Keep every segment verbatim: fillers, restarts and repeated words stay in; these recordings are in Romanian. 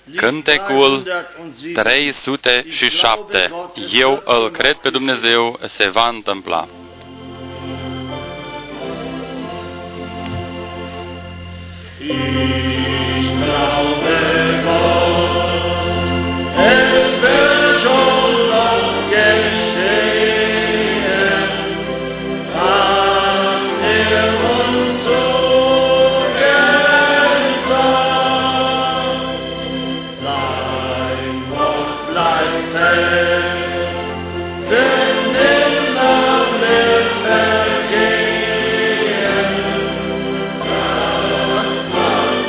Cântecul trei sute șapte. Eu îl cred pe Dumnezeu, se va întâmpla. Ich glaube Gott, es wird schon noch geschehen, was er uns zugesagt. Sein Wort bleibt fest, wird nimmer mehr vergehen. Das macht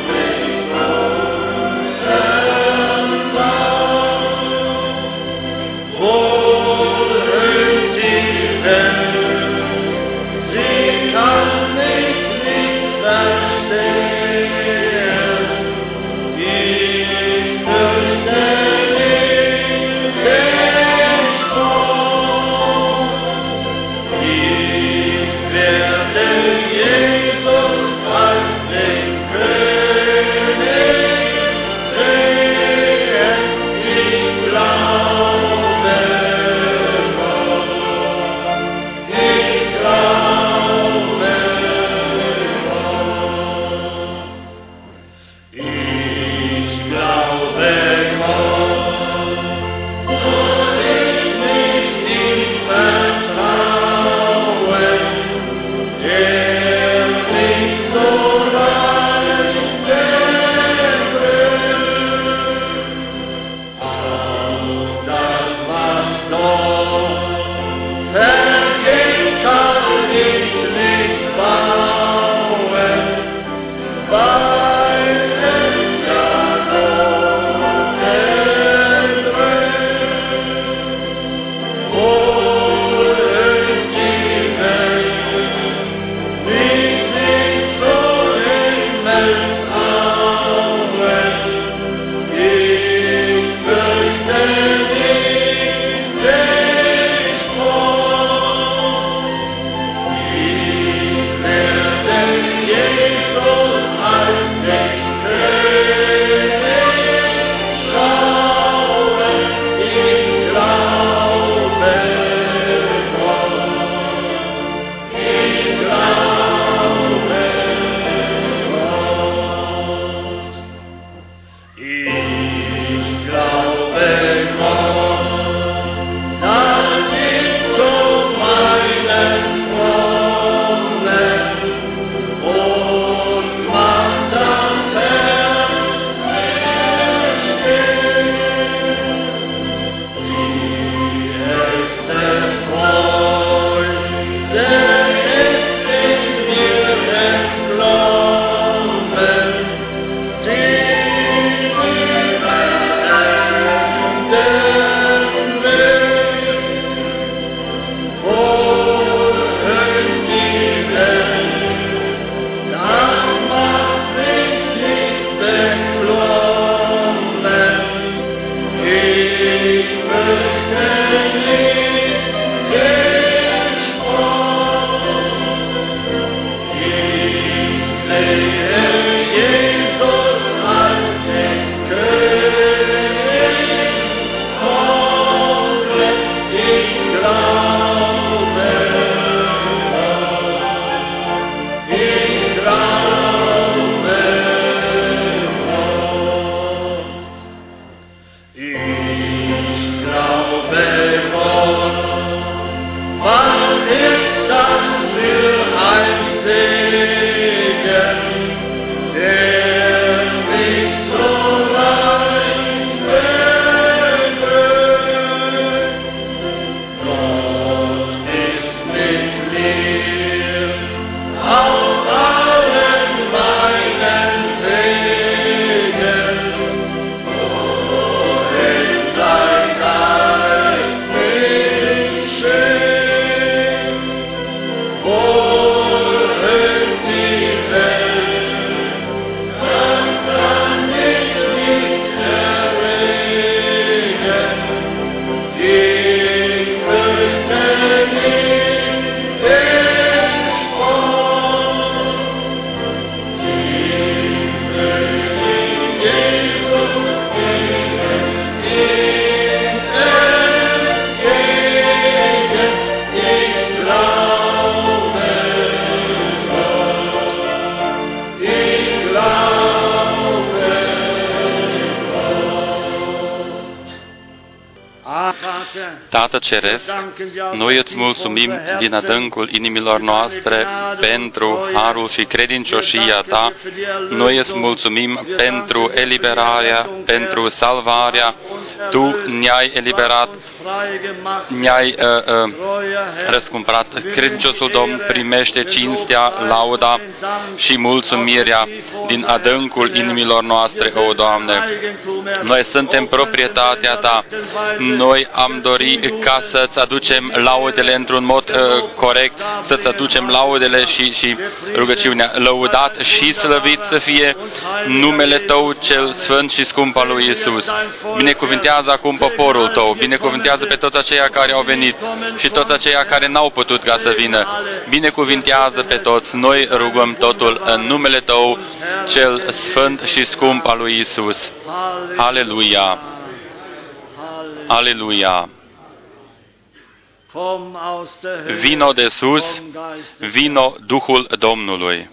Tată Ceresc, noi îți mulțumim din adâncul inimilor noastre pentru harul și credincioșia ta. Noi îți mulțumim pentru eliberarea, pentru salvarea. Tu ne-ai eliberat, ne-ai uh, uh, răscumpărat. Credinciosul Domn primește cinstea, lauda și mulțumirea din adâncul inimilor noastre, o Doamne. Noi suntem proprietatea ta. Noi am dorit ca să-ți aducem laudele într-un mod uh, corect, să-ți aducem laudele și, și rugăciunea. Lăudat și slăvit să fie numele Tău cel sfânt și scump al lui Iisus. Binecuvintează acum poporul Tău, binecuvintează pe toți aceia care au venit și toți aceia care n-au putut ca să vină. Binecuvintează pe toți. Noi rugăm totul în numele Tău cel sfânt și scump al lui Iisus. Aleluia! Aleluia! Vino de sus, vino Duhul Domnului.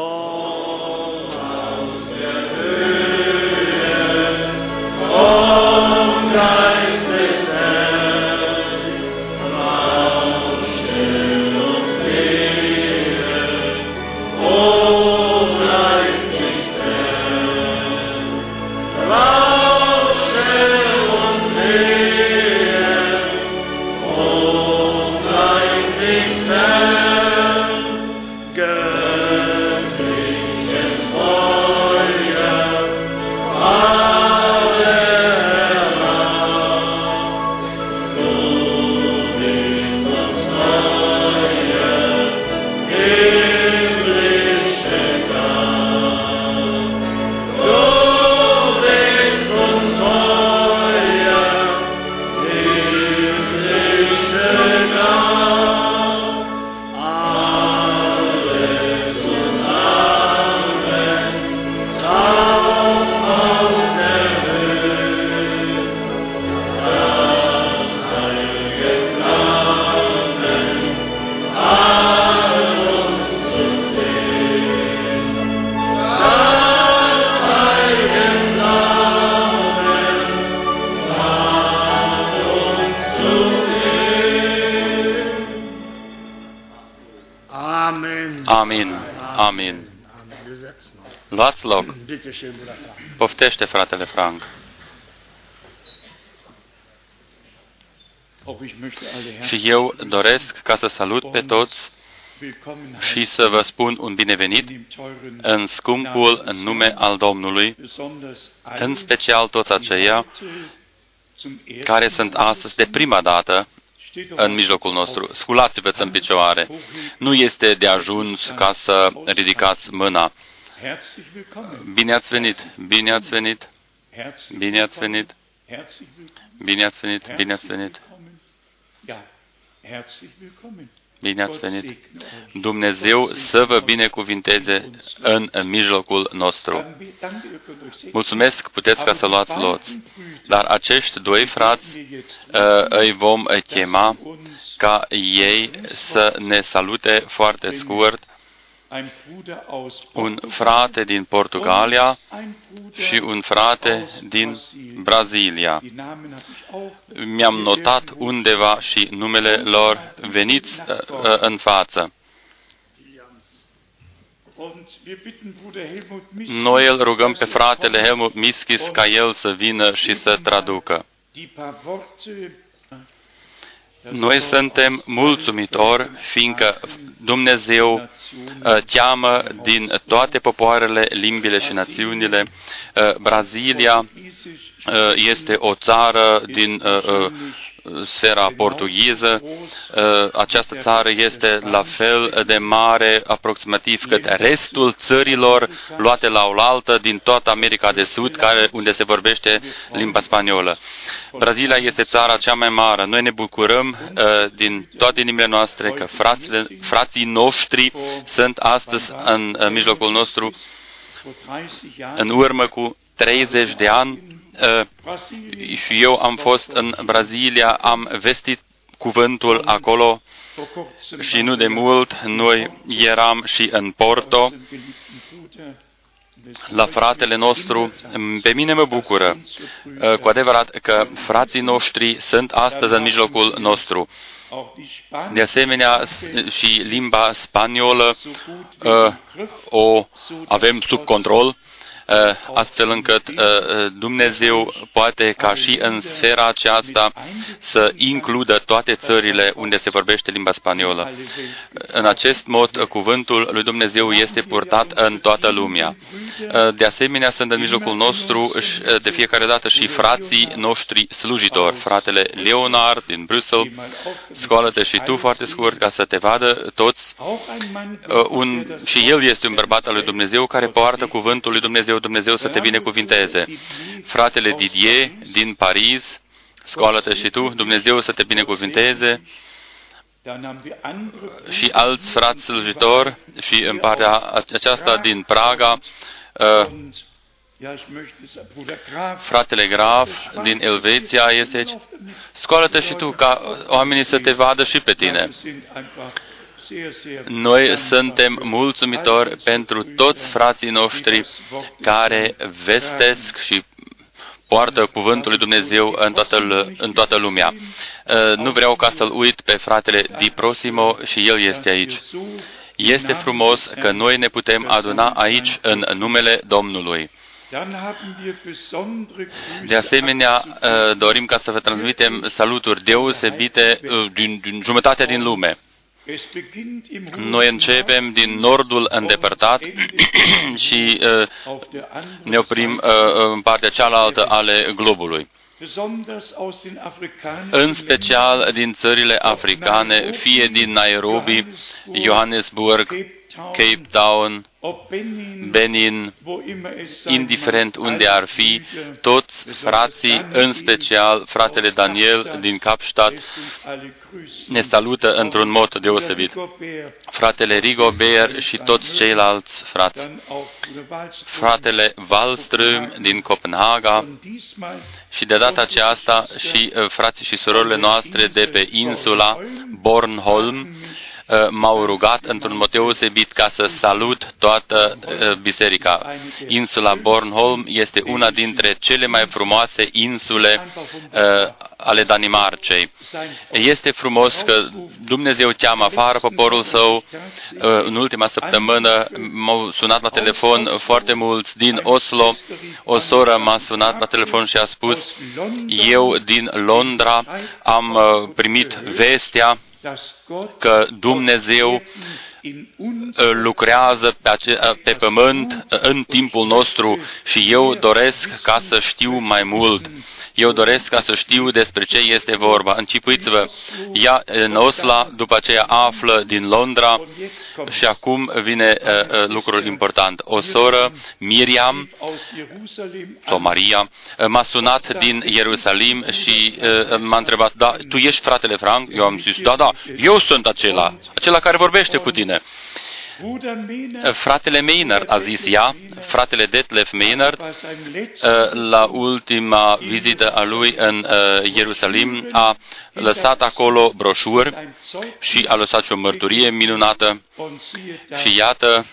Amin. Amin. Luați loc. Poftește, fratele Frank. Și eu doresc ca să salut pe toți și să vă spun un binevenit în scumpul nume al Domnului, în special toți aceia care sunt astăzi de prima dată în mijlocul nostru. Sculați-vă în picioare. Nu este de ajuns ca să ridicați mâna. Bine ați venit, bine ați venit, bine ați venit, bine ați venit, bine ați venit. Bine ați venit. Dumnezeu să vă binecuvinteze în mijlocul nostru. Mulțumesc, puteți ca să luați loți. Dar acești doi frați uh, îi vom chema ca ei să ne salute foarte scurt. Un frate din Portugalia și un frate din Brazilia. Mi-am notat undeva și numele lor. Veniți uh, uh, în față. Noi îl rugăm pe fratele Helmut Miskis ca el să vină și să traducă. Noi suntem mulțumitori, fiindcă Dumnezeu uh, cheamă din toate popoarele, limbile și națiunile. Uh, Brazilia uh, este o țară din uh, uh, sfera portugheză. Uh, această țară este la fel de mare, aproximativ, cât restul țărilor luate la oaltă din toată America de Sud, care, unde se vorbește limba spaniolă. Brazilia este țara cea mai mare. Noi ne bucurăm uh, din toate inimile noastre că frațile, frații noștri sunt astăzi în, în mijlocul nostru. În urmă cu treizeci de ani uh, și eu am fost în Brazilia, am vestit cuvântul acolo și nu de mult noi eram și în Porto la fratele nostru. Pe mine mă bucură cu adevărat că frații noștri sunt astăzi în mijlocul nostru. De asemenea, și limba spaniolă o avem sub control, astfel încât Dumnezeu poate ca și în sfera aceasta să includă toate țările unde se vorbește limba spaniolă. În acest mod, cuvântul lui Dumnezeu este purtat în toată lumea. De asemenea, sunt în mijlocul nostru de fiecare dată și frații noștri slujitori. Fratele Leonard din Bruxelles, scoală-te și tu foarte scurt ca să te vadă toți. Un, și el este un bărbat al lui Dumnezeu care poartă cuvântul lui Dumnezeu. Dumnezeu să te binecuvinteze. Fratele Didier din Paris, scoală-te și tu, Dumnezeu să te binecuvinteze. Și alți frați slujitori și în partea aceasta din Praga, fratele Graf din Elveția este aici. Scoală-te și tu ca oamenii să te vadă și pe tine. Noi suntem mulțumitori pentru toți frații noștri care vestesc și poartă cuvântul lui Dumnezeu în toată, în toată lumea. Nu vreau ca să-l uit pe fratele Di Prosimo și el este aici. Este frumos că noi ne putem aduna aici în numele Domnului. De asemenea, dorim ca să vă transmitem saluturi deosebite din, din jumătatea din lume. Noi începem din nordul îndepărtat și uh, ne oprim uh, în partea cealaltă ale globului. În special din țările africane, fie din Nairobi, Johannesburg, Cape Town, Benin, indiferent unde ar fi, toți frații, în special fratele Daniel din Kapstadt, ne salută într-un mod deosebit. Fratele Rigobert și toți ceilalți frați. Fratele Wallström din Copenhaga și de data aceasta și frații și surorile noastre de pe insula Bornholm m-au rugat într-un mod deosebit ca să salut toată biserica. Insula Bornholm este una dintre cele mai frumoase insule ale Danimarcei. Este frumos că Dumnezeu cheamă afară poporul său. În ultima săptămână m-au sunat la telefon foarte mulți din Oslo. O soră m-a sunat la telefon și a spus: eu din Londra am primit vestea că Dumnezeu lucrează pe, ace- pe pământ în timpul nostru și eu doresc ca să știu mai mult. Eu doresc ca să știu despre ce este vorba. Închipuiți-vă, ea în Oslo, după aceea află din Londra și acum vine uh, lucrul important. O soră, Miriam, sau Maria, m-a sunat din Ierusalim și uh, m-a întrebat: da, tu ești fratele Frank? Eu am zis: da, da, eu sunt acela, acela care vorbește cu tine. Fratele Maynard, a zis ea, fratele Detlef Maynard, la ultima vizită a lui în Ierusalim, a lăsat acolo broșuri și a lăsat și o mărturie minunată. Și iată,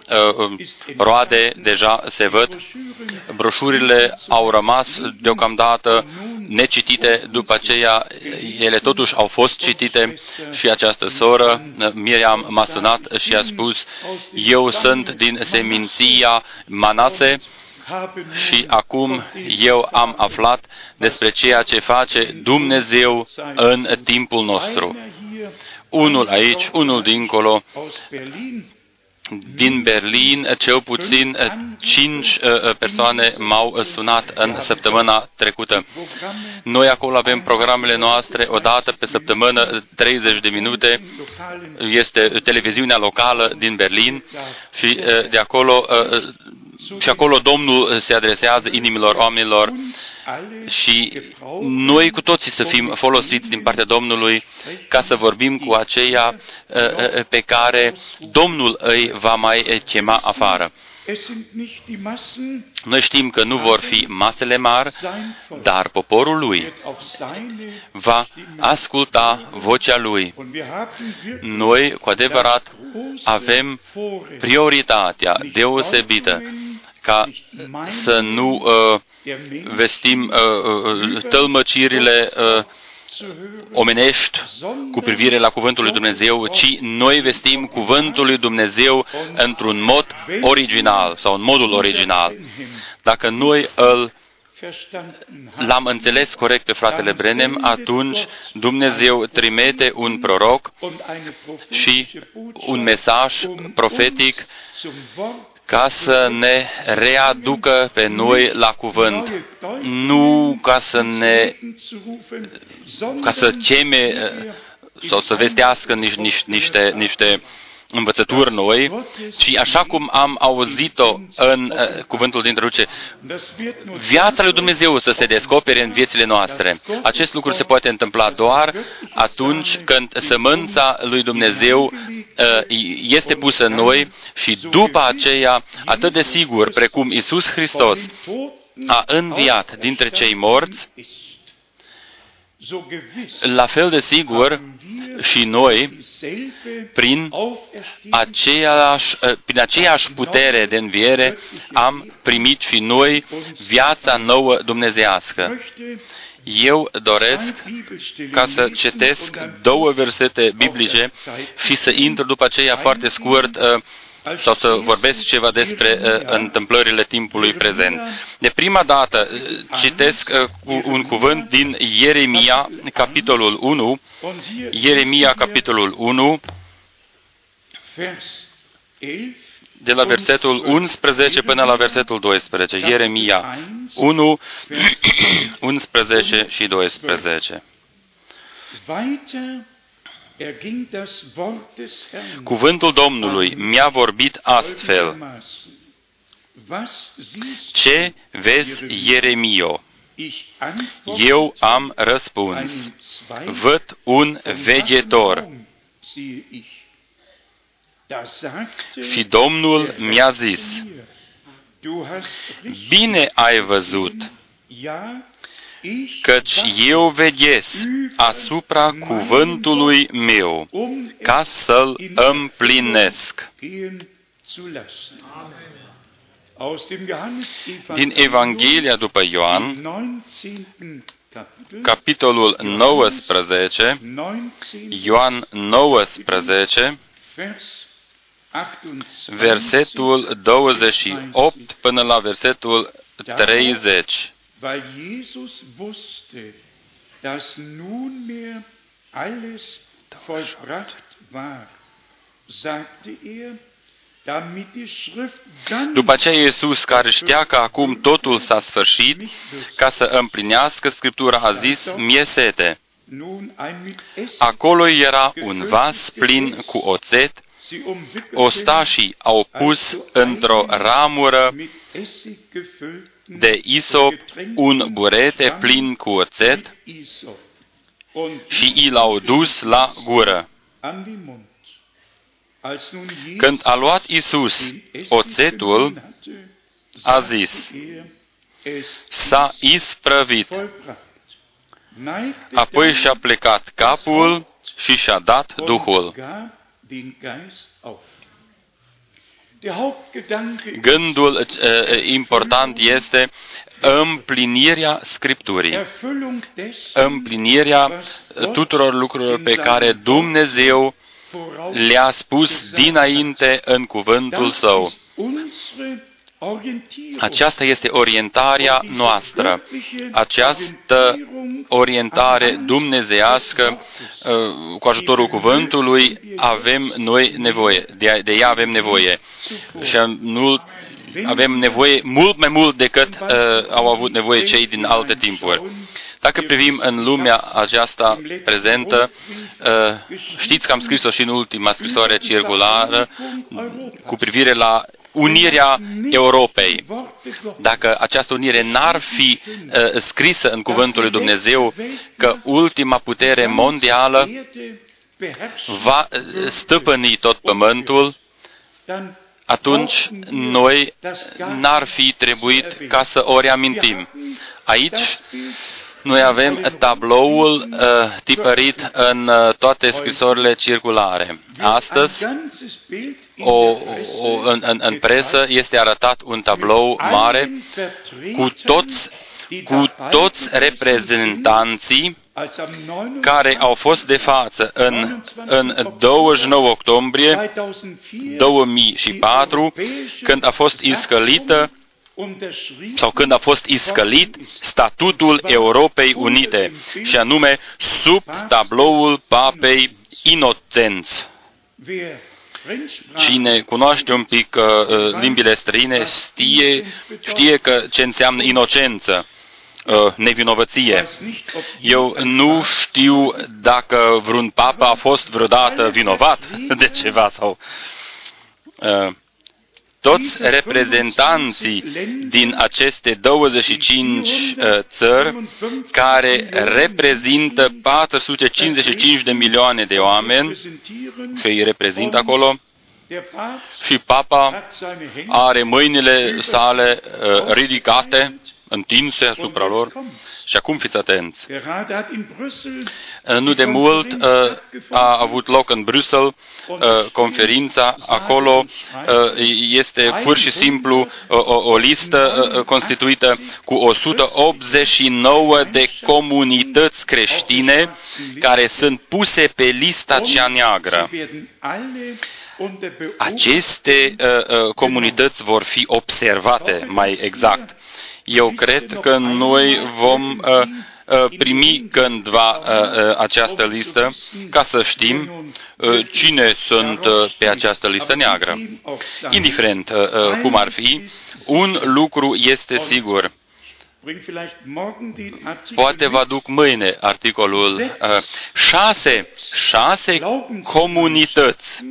roade deja se văd. Broșurile au rămas deocamdată necitite, după aceea ele totuși au fost citite și această soră, Miriam, m-a sunat și a spus: eu sunt din seminția Manase și acum eu am aflat despre ceea ce face Dumnezeu în timpul nostru. Unul aici, unul dincolo. Din Berlin, cel puțin cinci persoane m-au sunat în săptămâna trecută. Noi acolo avem programele noastre o dată pe săptămână, treizeci de minute. Este televiziunea locală din Berlin și de acolo și acolo Domnul se adresează inimilor oamenilor și noi cu toții să fim folosiți din partea Domnului ca să vorbim cu aceia pe care Domnul îi va mai chema afară. Noi știm că nu vor fi masele mari, dar poporul lui va asculta vocea lui. Noi, cu adevărat, avem prioritatea deosebită ca să nu uh, vestim uh, uh, tălmăcirile uh, omenești cu privire la Cuvântul lui Dumnezeu, ci noi vestim Cuvântul lui Dumnezeu într-un mod original sau în modul original. Dacă noi îl l-am înțeles corect pe fratele Branham, atunci Dumnezeu trimite un proroc și un mesaj profetic ca să ne readucă pe noi la cuvânt, nu ca să ne ca să cheme sau să vestească niște, niște, niște, niște învățături noi, ci așa cum am auzit-o în uh, cuvântul din introducere, viața lui Dumnezeu să se descopere în viețile noastre. Acest lucru se poate întâmpla doar atunci când sămânța lui Dumnezeu uh, este pusă în noi și după aceea, atât de sigur precum Iisus Hristos a înviat dintre cei morți, la fel de sigur și noi, prin aceeași, prin aceeași putere de înviere, am primit și noi viața nouă dumnezeiască. Eu doresc ca să citesc două versete biblice și să intru după aceea foarte scurt sau să vorbesc ceva despre uh, întâmplările timpului prezent. De prima dată citesc uh, cu un cuvânt din Ieremia, capitolul unu, Ieremia, capitolul unu, de la versetul unsprezece până la versetul doisprezece. Ieremia unu, unsprezece și doisprezece. Cuvântul Domnului mi-a vorbit astfel: ce vezi, Ieremio? Eu am răspuns: văd un veghetor. Și Domnul mi-a zis: bine ai văzut, căci eu veghez asupra cuvântului meu, ca să-l împlinesc. Din Evanghelia după Ioan, capitolul nouăsprezece, Ioan nouăsprezece, versetul douăzeci și opt până la versetul treizeci. Weil Jesus wusste, dass nunmehr alles vollbracht war, sagte er, damit die Schrift ganz... După aceea Iisus, care știa că acum totul s-a sfârșit, ca să împlinească Scriptura, a zis: mie sete. Acolo era un vas plin cu oțet, ostașii au pus într-o ramură de isop un burete plin cu oțet și i l-au dus la gură. Când a luat Iisus oțetul, a zis: s-a isprăvit. Apoi și-a plecat capul și și-a dat Duhul. Gândul uh, important este împlinirea Scripturii, împlinirea tuturor lucrurilor pe care Dumnezeu le-a spus dinainte în cuvântul Său. Aceasta este orientarea noastră. Această orientare dumnezeiască, cu ajutorul cuvântului, avem noi nevoie. De, de ea avem nevoie. Și nu avem nevoie mult mai mult decât uh, au avut nevoie cei din alte timpuri. Dacă privim în lumea aceasta prezentă, uh, știți că am scris-o și în ultima scrisoare circulară cu privire la unirea Europei. Dacă această unire n-ar fi uh, scrisă în Cuvântul lui Dumnezeu, că ultima putere mondială va stăpâni tot pământul, atunci noi n-ar fi trebuit ca să o reamintim. Aici Noi avem tabloul uh, tipărit în uh, toate scrisorile circulare. Astăzi, o, o, în, în, în presă este arătat un tablou mare cu toți, cu toți reprezentanții care au fost de față în, în douăzeci și nouă octombrie două mii patru, când a fost iscălită sau când a fost iscălit statutul Europei Unite, și anume sub tabloul Papei Inocenț. Cine cunoaște un pic uh, limbile străine știe, știe că ce înseamnă inocență, uh, nevinovăție. Eu nu știu dacă vreun papă a fost vreodată vinovat de ceva sau... Uh, Toți reprezentanții din aceste douăzeci și cinci uh, țări, care reprezintă patru sute cincizeci și cinci de milioane de oameni, și îi reprezintă acolo, și Papa are mâinile sale uh, ridicate, întinse asupra lor. Și acum fiți atenți. Nu de mult a avut loc în Bruxelles conferința. Acolo este pur și simplu o, o listă constituită cu o sută optzeci și nouă de comunități creștine care sunt puse pe lista cea neagră. Aceste comunități vor fi observate mai exact. Eu cred că noi vom uh, uh, primi cândva uh, uh, această listă ca să știm uh, cine sunt uh, pe această listă neagră. Indiferent uh, uh, cum ar fi, un lucru este sigur. Poate vă aduc mâine articolul uh, șase, șase comunități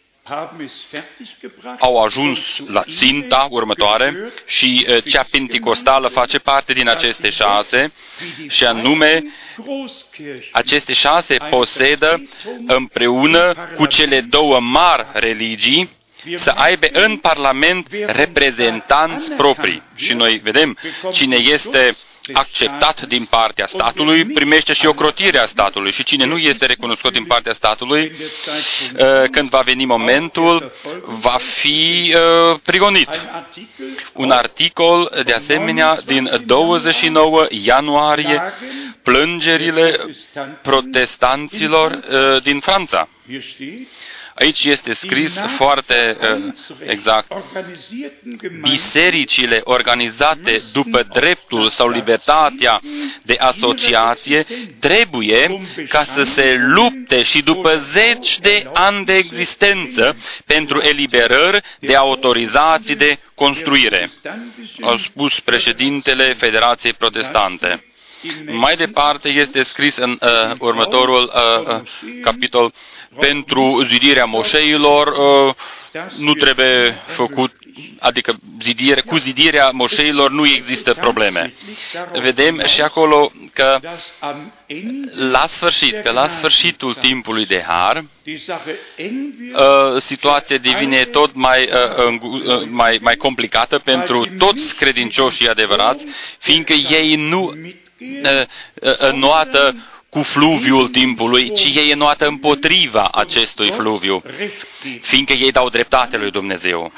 au ajuns la ținta următoare și uh, cea penticostală face parte din aceste șase, și anume aceste șase posedă împreună cu cele două mari religii să aibă în Parlament reprezentanți proprii. Și noi vedem cine este acceptat din partea statului, primește și ocrotirea statului, și cine nu este recunoscut din partea statului, când va veni momentul, va fi prigonit. Un articol, de asemenea, din douăzeci și nouă ianuarie, plângerile protestanților din Franța. Aici este scris foarte uh, exact: bisericile organizate după dreptul sau libertatea de asociație trebuie ca să se lupte și după zeci de ani de existență pentru eliberări de autorizații de construire, au spus președintele Federației Protestante. Mai departe este scris în uh, următorul uh, uh, capitol: pentru zidirea moșeilor uh, nu trebuie făcut, adică zidire, cu zidirea moșeilor nu există probleme. Vedem și acolo că la sfârșit, că la sfârșitul timpului de har, uh, situația devine tot mai, uh, uh, mai, mai complicată pentru toți credincioșii adevărați, fiindcă ei nu înnoată cu fluviul timpului, ci ei înnoată împotriva acestui fluviu, fiindcă ei dau dreptate lui Dumnezeu.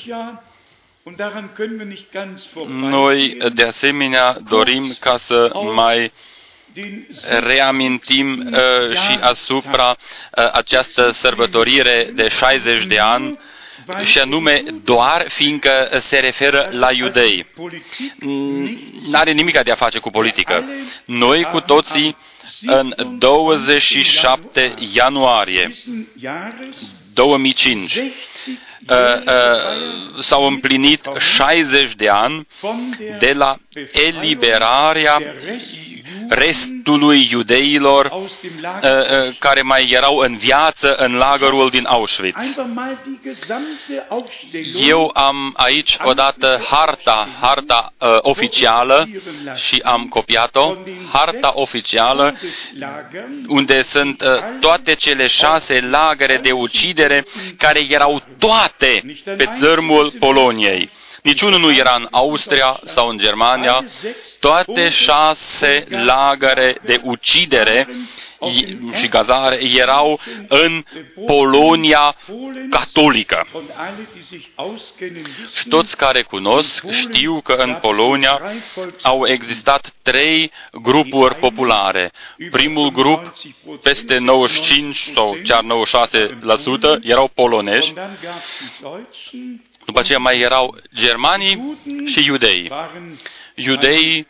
Noi, de asemenea, dorim ca să mai reamintim uh, și asupra uh, această sărbătorire de șaizeci de ani, și anume doar fiindcă se referă la iudei. N-are nimic de a face cu politică. Noi cu toții, în douăzeci și șapte ianuarie două mii cinci, uh, uh, s-au împlinit șaizeci de ani de la eliberarea restului iudeilor uh, uh, care mai erau în viață în lagărul din Auschwitz. Eu am aici odată harta, harta uh, oficială și am copiat-o, harta oficială unde sunt uh, toate cele șase lagăre de ucidere care erau toate pe țărmul Poloniei. niciunul nu era în Austria sau în Germania, toate șase lagăre de ucidere și gazare erau în Polonia catolică. Și toți care cunosc știu că în Polonia au existat trei grupuri populare. Primul grup, peste nouăzeci și cinci sau chiar nouăzeci și șase la sută, erau polonezi. După aceea mai erau germanii și iudei. Iudeii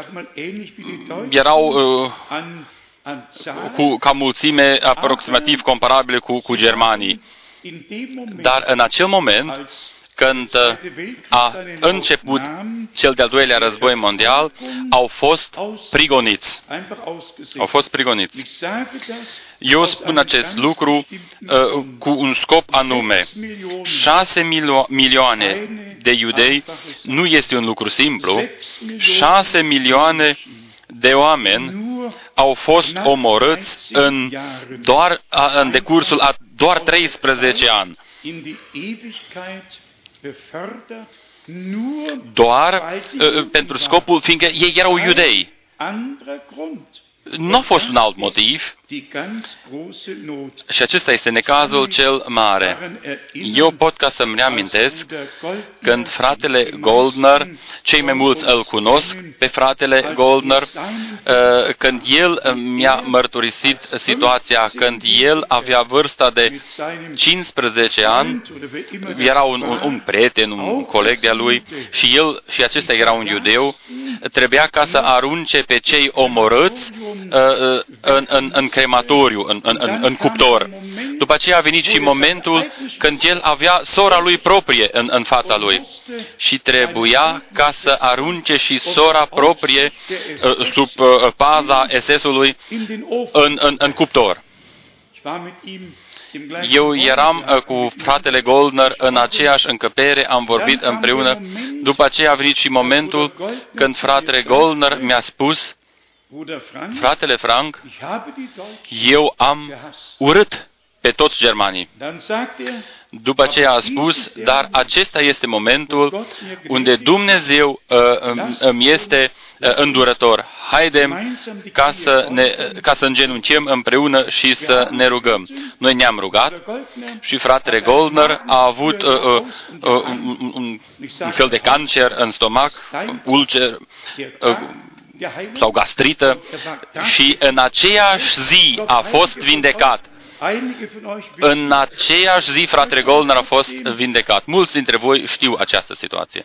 erau uh, cu, ca mulțime aproximativ comparabile cu, cu germanii. Dar în acel moment, când a început cel de-al doilea război mondial, au fost prigoniți. Au fost prigoniți. Eu spun acest lucru uh, cu un scop anume. Șase milio- milioane de iudei nu este un lucru simplu. Șase milioane de oameni au fost omorâți în, doar, în decursul a doar treisprezece ani. Doar uh, pentru scopul, fiindcă ei erau iudei. Nu a fost un alt motiv. Și acesta este necazul cel mare. Eu pot ca să-mi reamintesc când fratele Goldner, cei mai mulți îl cunosc pe fratele Goldner, când el mi-a mărturisit situația, când el avea vârsta de cincisprezece ani, era un, un, un prieten, un coleg de-a lui, și el, și acesta era un iudeu, trebuia ca să arunce pe cei omorâți în, în, în crematoriu, în, în, în cuptor. După aceea a venit și momentul când el avea sora lui proprie în, în fața lui și trebuia ca să arunce și sora proprie sub paza S S-ului în, în, în cuptor. Eu eram cu fratele Goldner în aceeași încăpere, am vorbit împreună. După aceea a venit și momentul când fratele Goldner mi-a spus: fratele Frank, eu am urât pe toți germanii. După aceea a spus, dar acesta este momentul unde Dumnezeu uh, îmi este uh, îndurător. Haidem ca să, ne, ca să îngenunchiem împreună și să ne rugăm. Noi ne-am rugat și fratele Goldner a avut uh, uh, uh, un, un, un fel de cancer în stomac, ulcer, uh, sau gastrită, și în aceeași zi a fost vindecat. În aceeași zi, fratele Goldner a fost vindecat. Mulți dintre voi știu această situație.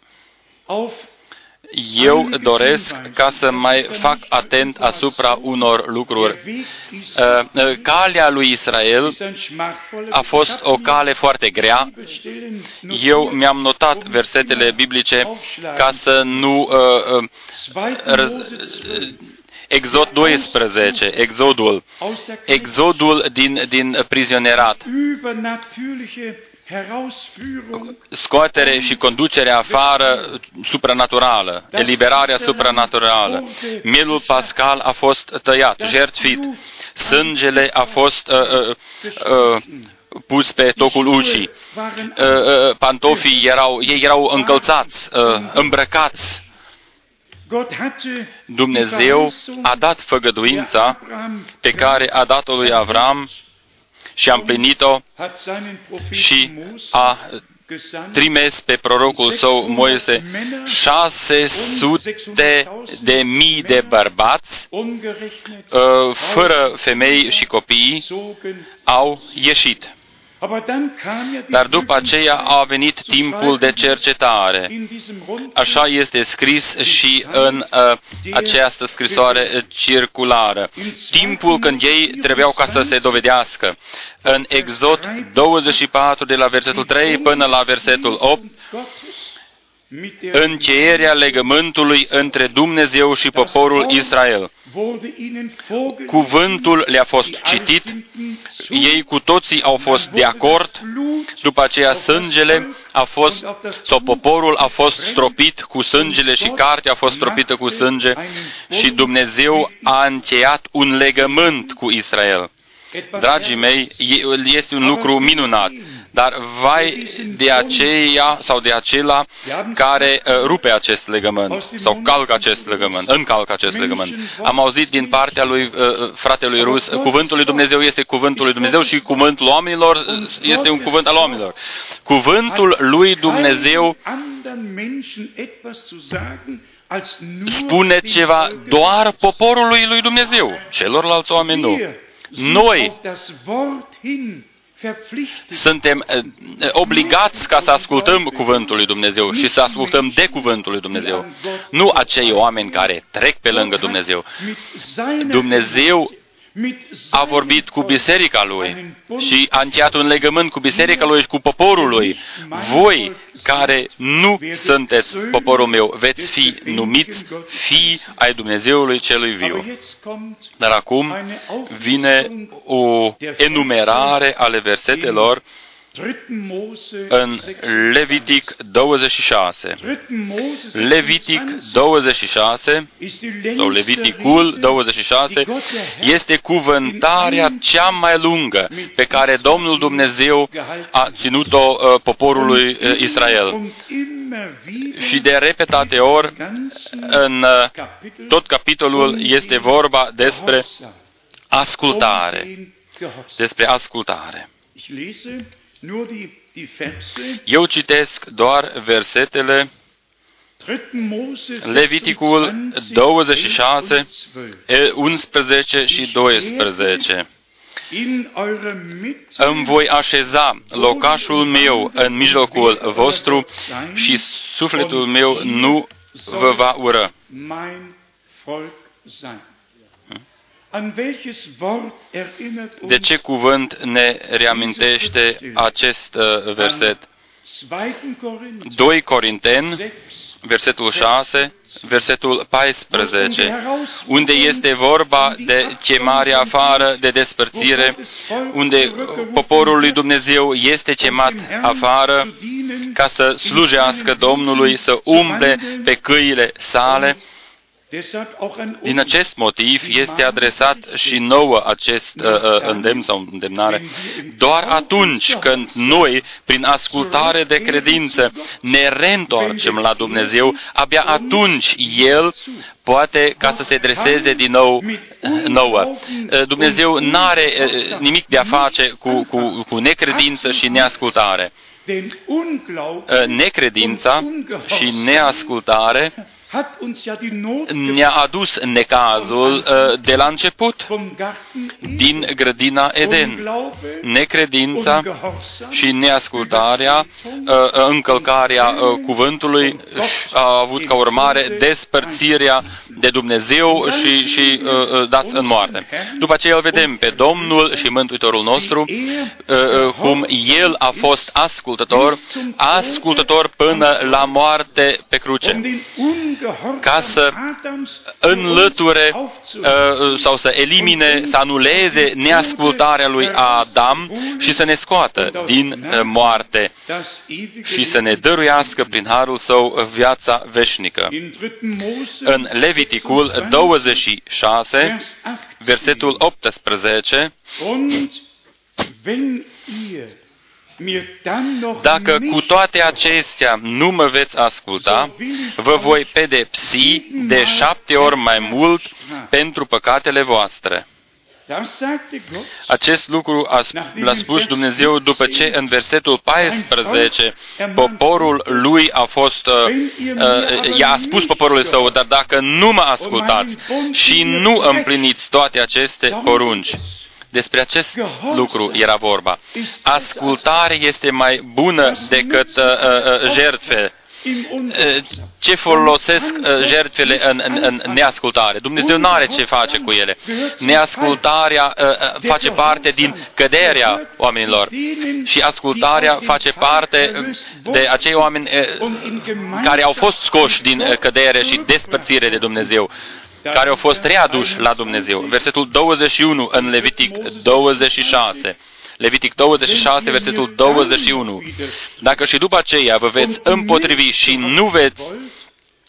Eu doresc ca să mai fac atent asupra unor lucruri. Calea lui Israel a fost o cale foarte grea. Eu mi-am notat versetele biblice ca să nu Exod doisprezece, Exodul, Exodul din, din prizionerat, scoatere și conducere afară supranaturală, eliberarea supranaturală. Mielul pascal a fost tăiat, jertfit, sângele a fost uh, uh, uh, pus pe tocul ușii, uh, uh, pantofii erau, ei erau încălțați, uh, îmbrăcați. Dumnezeu a dat făgăduința pe care a dat-o lui Avram și a împlinit-o și a trimis pe prorocul său Moise șase sute de mii de bărbați, fără femei și copii, au ieșit. Dar după aceea a venit timpul de cercetare. Așa este scris și în uh, această scrisoare circulară. Timpul când ei trebuiau ca să se dovedească. În Exod douăzeci și patru, de la versetul trei până la versetul opt, încheierea legământului între Dumnezeu și poporul Israel. Cuvântul le-a fost citit, ei cu toții au fost de acord, după aceea sângele a fost, sau poporul a fost stropit cu sângele și cartea a fost stropită cu sânge și Dumnezeu a încheiat un legământ cu Israel. Dragii mei, este un lucru minunat, Dar vai de aceea sau de acela care uh, rupe acest legământ sau calcă acest legământ, încalcă acest legământ. Am auzit din partea lui uh, fratelui Rus, cuvântul lui Dumnezeu este cuvântul lui Dumnezeu și cuvântul oamenilor este un cuvânt al oamenilor. Cuvântul lui Dumnezeu spune ceva doar poporului lui Dumnezeu, celorlalți oameni nu. Noi suntem obligați ca să ascultăm cuvântul lui Dumnezeu și să ascultăm de cuvântul lui Dumnezeu. Nu acei oameni care trec pe lângă Dumnezeu. Dumnezeu a vorbit cu biserica lui și a încheiat un legământ cu biserica lui și cu poporul lui. Voi, care nu sunteți poporul meu, veți fi numiți fii ai Dumnezeului celui viu. Dar acum vine o enumerare ale versetelor în Levitic douăzeci și șase. Levitic douăzeci și șase, sau Leviticul douăzeci și șase, este cuvântarea cea mai lungă pe care Domnul Dumnezeu a ținut-o poporului Israel. Și de repetate ori, în tot capitolul este vorba despre ascultare. Despre ascultare. Eu citesc doar versetele Leviticul douăzeci și șase, unsprezece și doisprezece. Îmi voi așeza locașul meu în mijlocul vostru și sufletul meu nu vă va ură. De ce cuvânt ne reamintește acest uh, verset? doi Corinteni, versetul șase, versetul paisprezece, unde este vorba de chemare afară, de despărțire, unde poporul lui Dumnezeu este chemat afară ca să slujească Domnului, să umble pe căile sale. Din acest motiv este adresat și nouă acest uh, îndemn sau îndemnare. Doar atunci când noi, prin ascultare de credință, ne reîntoarcem la Dumnezeu, abia atunci El poate ca să se adreseze din nou nouă. Dumnezeu nu are nimic de a face cu, cu, cu necredință și neascultare. Necredința și neascultare ne-a adus necazul de la început din grădina Eden. Necredința și neascultarea, încălcarea cuvântului a avut ca urmare despărțirea de Dumnezeu și, și dat în moarte. După aceea îl vedem pe Domnul și Mântuitorul nostru, cum El a fost ascultător, ascultător până la moarte pe cruce, ca să înlăture uh, sau să elimine, să anuleze neascultarea lui Adam și să ne scoată din uh, moarte și să ne dăruiască prin harul său viața veșnică. În Leviticul douăzeci și șase, versetul optsprezece, dacă cu toate acestea nu mă veți asculta, vă voi pedepsi de șapte ori mai mult pentru păcatele voastre. Acest lucru l-a spus Dumnezeu după ce în versetul paisprezece poporul lui a fost, uh, uh, i-a spus poporului său, dar dacă nu mă ascultați și nu împliniți toate aceste porunci, despre acest lucru era vorba. Ascultare este mai bună decât uh, uh, jertfe. Uh, ce folosesc uh, jertfele în, în, în neascultare? Dumnezeu nu are ce face cu ele. Neascultarea uh, face parte din căderea oamenilor și ascultarea face parte de acei oameni uh, care au fost scoși din uh, cădere și despărțire de Dumnezeu, care au fost readuși la Dumnezeu. Versetul douăzeci și unu în Levitic douăzeci și șase. Levitic douăzeci și șase, versetul douăzeci și unu. Dacă și după aceea vă veți împotrivi și nu veți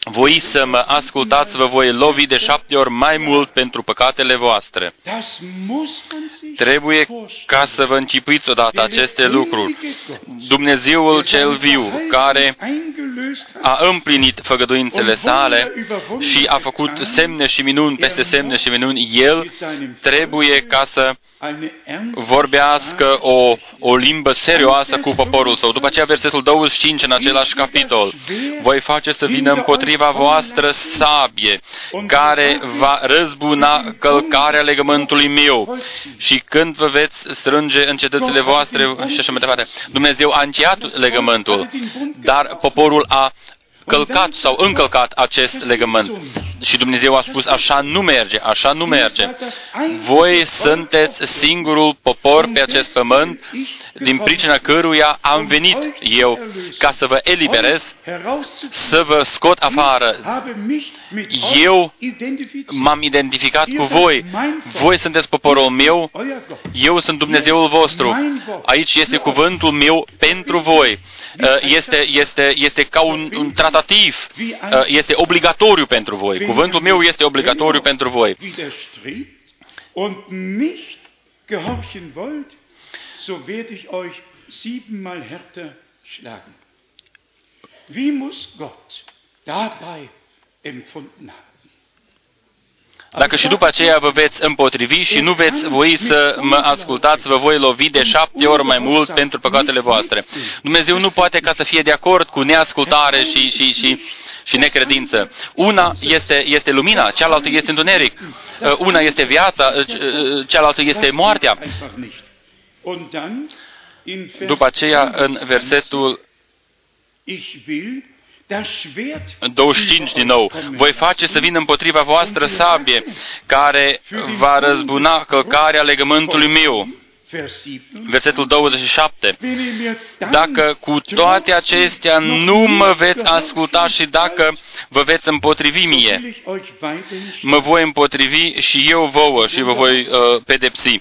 voi să mă ascultați, vă voi lovi de șapte ori mai mult pentru păcatele voastre. Trebuie ca să vă închipuiți odată aceste lucruri. Dumnezeul cel viu, care a împlinit făgăduințele sale și a făcut semne și minuni peste semne și minuni, El trebuie ca să vorbească o, o limbă serioasă cu poporul său. După aceea, versetul douăzeci și cinci în același capitol. Voi face să vină împotriva voastră sabie, care va răzbuna călcarea legământului meu. Și când vă veți strânge în cetățile voastre, și așa mai departe. Dumnezeu a încheiat legământul, dar poporul a călcat sau încălcat acest legământ. Și Dumnezeu a spus, așa nu merge, așa nu merge. Voi sunteți singurul popor pe acest pământ, din pricina căruia am venit eu ca să vă eliberez, să vă scot afară. Eu m-am identificat cu voi. Voi sunteți poporul meu, eu sunt Dumnezeul vostru. Aici este cuvântul meu pentru voi. Este, este, este ca un, un tratativ, este obligatoriu pentru voi. Cuvântul meu este obligatoriu pentru voi. So werde ich euch siebenmal härter schlagen. Wie muss Gott dabei empfunden haben? Dacă și după aceea vă veți împotrivi și nu veți voi să mă ascultați, vă voi lovi de șapte ori mai mult pentru păcatele voastre. Dumnezeu nu poate ca să fie de acord cu neascultare și, și, și, și necredință. Una este, este lumina, cealaltă este întuneric. Una este viața, cealaltă este moartea. După aceea, în versetul douăzeci și cinci din nou, voi face să vină împotriva voastră sabie, care va răzbuna călcarea legământului meu. Versetul douăzeci și șapte. Dacă cu toate acestea nu mă veți asculta și dacă vă veți împotrivi mie, mă voi împotrivi și eu vouă și vă voi uh, pedepsi.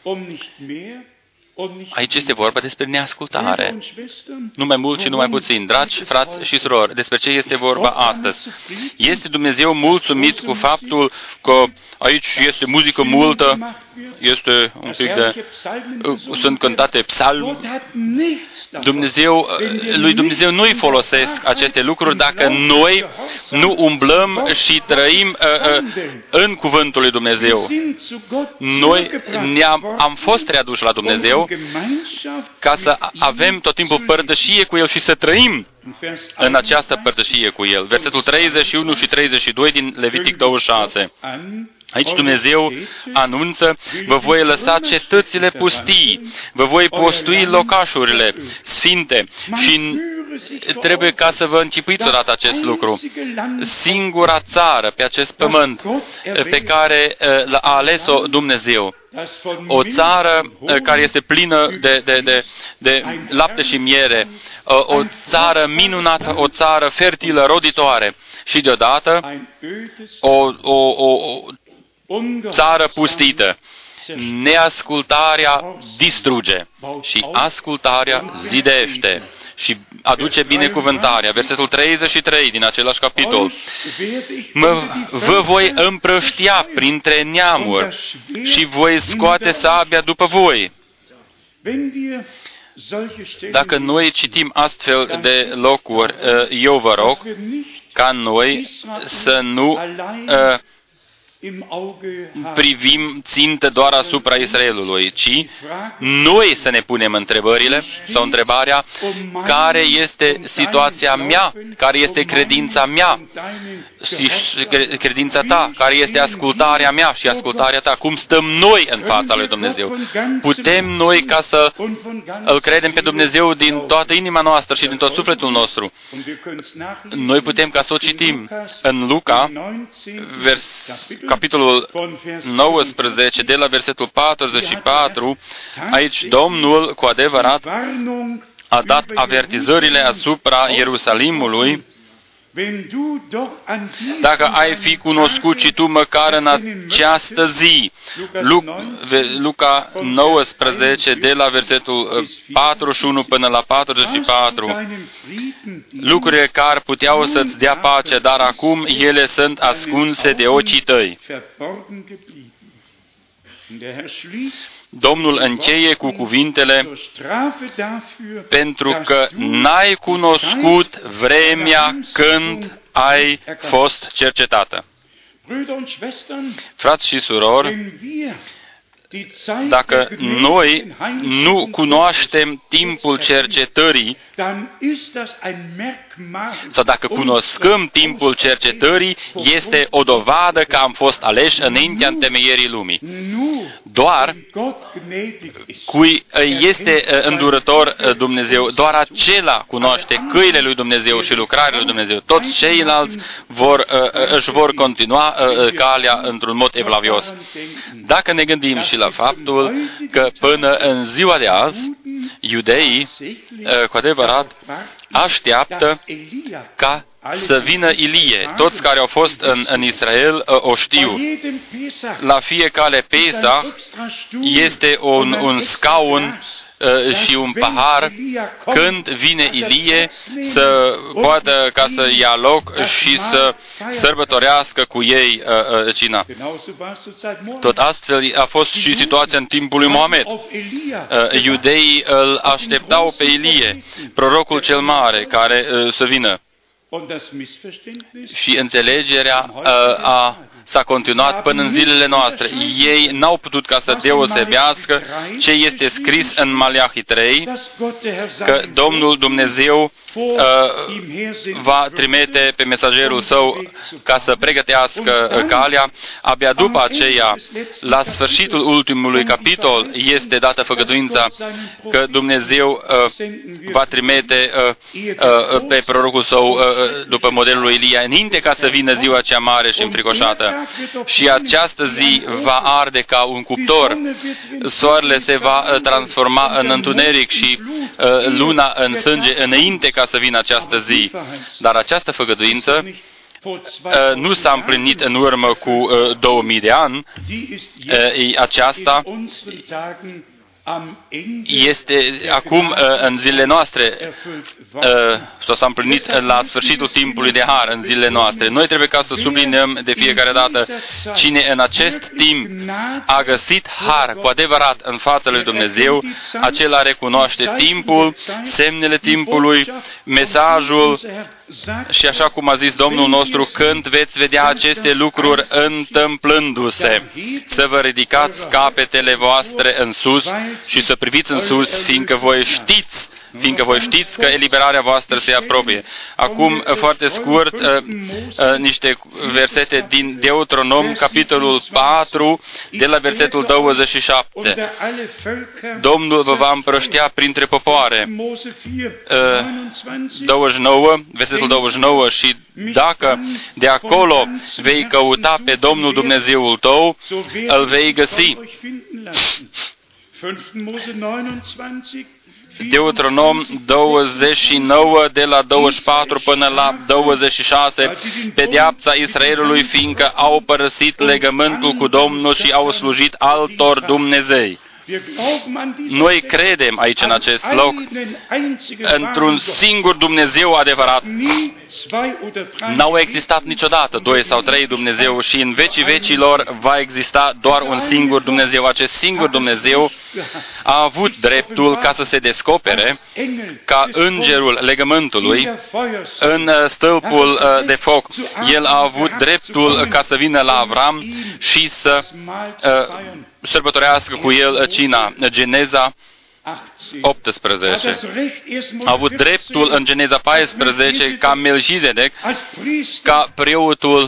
Aici este vorba despre neascultare. Nu mai mult și nu mai puțin. Dragi frați și surori, despre ce este vorba astăzi? Este Dumnezeu mulțumit cu faptul că aici este muzică multă, este un pic de... sunt cântate psalmi. Dumnezeu, lui Dumnezeu nu-i folosesc aceste lucruri dacă noi nu umblăm și trăim uh, uh, în cuvântul lui Dumnezeu. Noi ne-am am fost readuși la Dumnezeu ca să avem tot timpul părtășie cu El și să trăim în această părtășie cu El. Versetul treizeci și unu și treizeci și doi din Levitic douăzeci și șase. Aici Dumnezeu anunță, vă voi lăsa cetățile pustii, vă voi postui locașurile sfinte și trebuie ca să vă închipuiți odată acest lucru. Singura țară pe acest pământ pe care l-a ales-o Dumnezeu, o țară care este plină de, de, de, de lapte și miere, o țară minunată, o țară fertilă, roditoare și deodată o, o, o țară pustită. Neascultarea distruge și ascultarea zidește și aduce binecuvântarea. Versetul treizeci și trei din același capitol. Mă, vă voi împrăștia printre neamuri și voi scoate sabia după voi. Dacă noi citim astfel de locuri, eu vă rog ca noi să nu uh, privim țintă doar asupra Israelului, ci noi să ne punem întrebările sau întrebarea care este situația mea, care este credința mea și credința ta, care este ascultarea mea și ascultarea ta, cum stăm noi în fața lui Dumnezeu. Putem noi ca să îl credem pe Dumnezeu din toată inima noastră și din tot sufletul nostru. Noi putem ca să o citim în Luca, vers, capitolul nouăsprezece, de la versetul patruzeci și patru, aici Domnul cu adevărat a dat avertizările asupra Ierusalimului Dacă ai fi cunoscut și tu măcar în această zi, Luca nouăsprezece, de la versetul patruzeci și unu până la patruzeci și patru, lucrurile care puteau să-ți dea pace, dar acum ele sunt ascunse de ochii tăi. Domnul încheie cu cuvintele: pentru că n-ai cunoscut vremea când ai fost cercetată. Frați și surori, dacă noi nu cunoaștem timpul cercetării, sau dacă cunoscăm timpul cercetării, este o dovadă că am fost aleși înaintea întemeierii lumii. Doar cui este îndurător Dumnezeu, doar acela cunoaște căile lui Dumnezeu și lucrarea lui Dumnezeu. Toți ceilalți vor, își vor continua calea într-un mod evlavios. Dacă ne gândim și la faptul că până în ziua de azi, iudeii, cu adevărat, așteaptă ca să vină Ilie. Toți care au fost în, în Israel o știu. La fiecare Pesach este un, un scaun și un pahar când vine Ilie să poată ca să ia loc și să sărbătorească cu ei uh, uh, cina. Tot astfel a fost și situația în timpul lui Mohamed. Uh, iudeii îl așteptau pe Ilie, prorocul cel mare, care uh, să vină. Și înțelegerea uh, a s-a continuat până în zilele noastre. Ei n-au putut ca să deosebească ce este scris în Maleahi trei, că Domnul Dumnezeu uh, va trimite pe mesagerul său ca să pregătească calea. Abia după aceea, la sfârșitul ultimului capitol, este dată făgăduința că Dumnezeu uh, va trimite uh, uh, pe prorocul său uh, după modelul lui Ilia, înainte ca să vină ziua cea mare și înfricoșată. Și această zi va arde ca un cuptor, soarele se va transforma în întuneric și uh, luna în sânge înainte ca să vină această zi. Dar această făgăduință uh, nu s-a împlinit în urmă cu uh, două mii de ani. Uh, aceasta este acum în zilele noastre, sau s-a împlinit la sfârșitul timpului de har în zilele noastre. Noi trebuie ca să subliniem de fiecare dată: cine în acest timp a găsit har cu adevărat în fața lui Dumnezeu, acela recunoaște timpul, semnele timpului, mesajul. Și așa cum a zis Domnul nostru, când veți vedea aceste lucruri întâmplându-se, să vă ridicați capetele voastre în sus și să priviți în sus, fiindcă voi știți, fiindcă voi știți că eliberarea voastră se apropie. Acum, foarte scurt, uh, uh, niște versete din Deuteronom, capitolul patru, de la versetul douăzeci și șapte. Domnul vă va împrăștea printre popoare. Uh, douăzeci și nouă, versetul douăzeci și nouă, și dacă de acolo vei căuta pe Domnul Dumnezeul tău, îl vei găsi. Deuteronom douăzeci și nouă, de la douăzeci și patru până la douăzeci și șase, pedeapsa Israelului, fiindcă au părăsit legământul cu Domnul și au slujit altor Dumnezei. Noi credem aici, în acest loc, într-un singur Dumnezeu adevărat. N-au existat niciodată doi sau trei Dumnezeu și în vecii vecilor va exista doar un singur Dumnezeu. Acest singur Dumnezeu a avut dreptul ca să se descopere ca îngerul legământului în stâlpul de foc. El a avut dreptul ca să vină la Avram și să uh, sărbătorească cu el cina. Geneza optsprezece. A avut dreptul în Geneza paisprezece ca Melchizedek, ca preotul,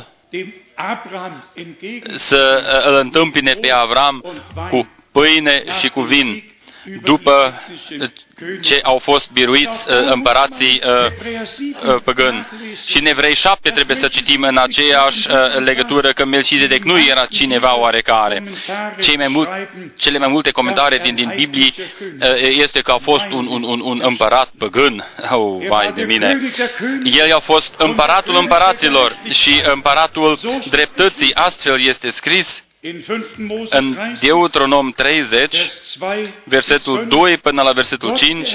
să îl întâmpine pe Avram cu pâine și cu vin. după ce au fost biruiți împărații păgâni. Și în Evrei șapte trebuie să citim în aceeași legătură că Melchizedec nu era cineva oarecare. Cei mai mult, cele mai multe comentarii din, din Biblie este că a fost un, un, un, un împărat păgân. Oh, vai de mine! El a fost împăratul împăraților și împăratul dreptății. Astfel este scris în Deuteronom treizeci, versetul doi până la versetul cinci,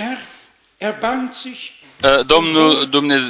Domnul Dumnezeu,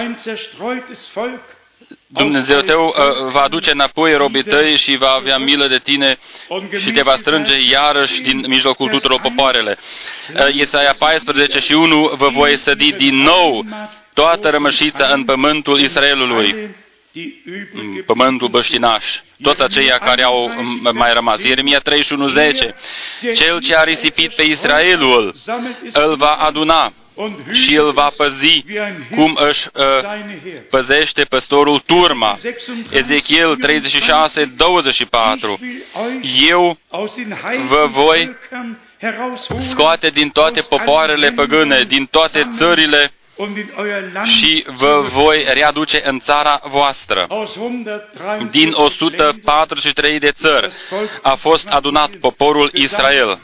Dumnezeu tău va aduce înapoi robii tăi și va avea milă de tine și te va strânge iarăși din mijlocul tuturor popoarele. Isaia paisprezece și unu, vă voi sădi din nou toată rămășița în pământul Israelului, pământul băștinaș, toți aceia care au mai rămas. Ieremia treizeci și unu, zece, cel ce a risipit pe Israelul îl va aduna și îl va păzi cum își uh, păzește păstorul turma. Ezechiel treizeci și șase, douăzeci și patru, eu vă voi scoate din toate popoarele păgâne, din toate țările și vă voi readuce în țara voastră. Din o sută patruzeci și trei de țări a fost adunat poporul Israel.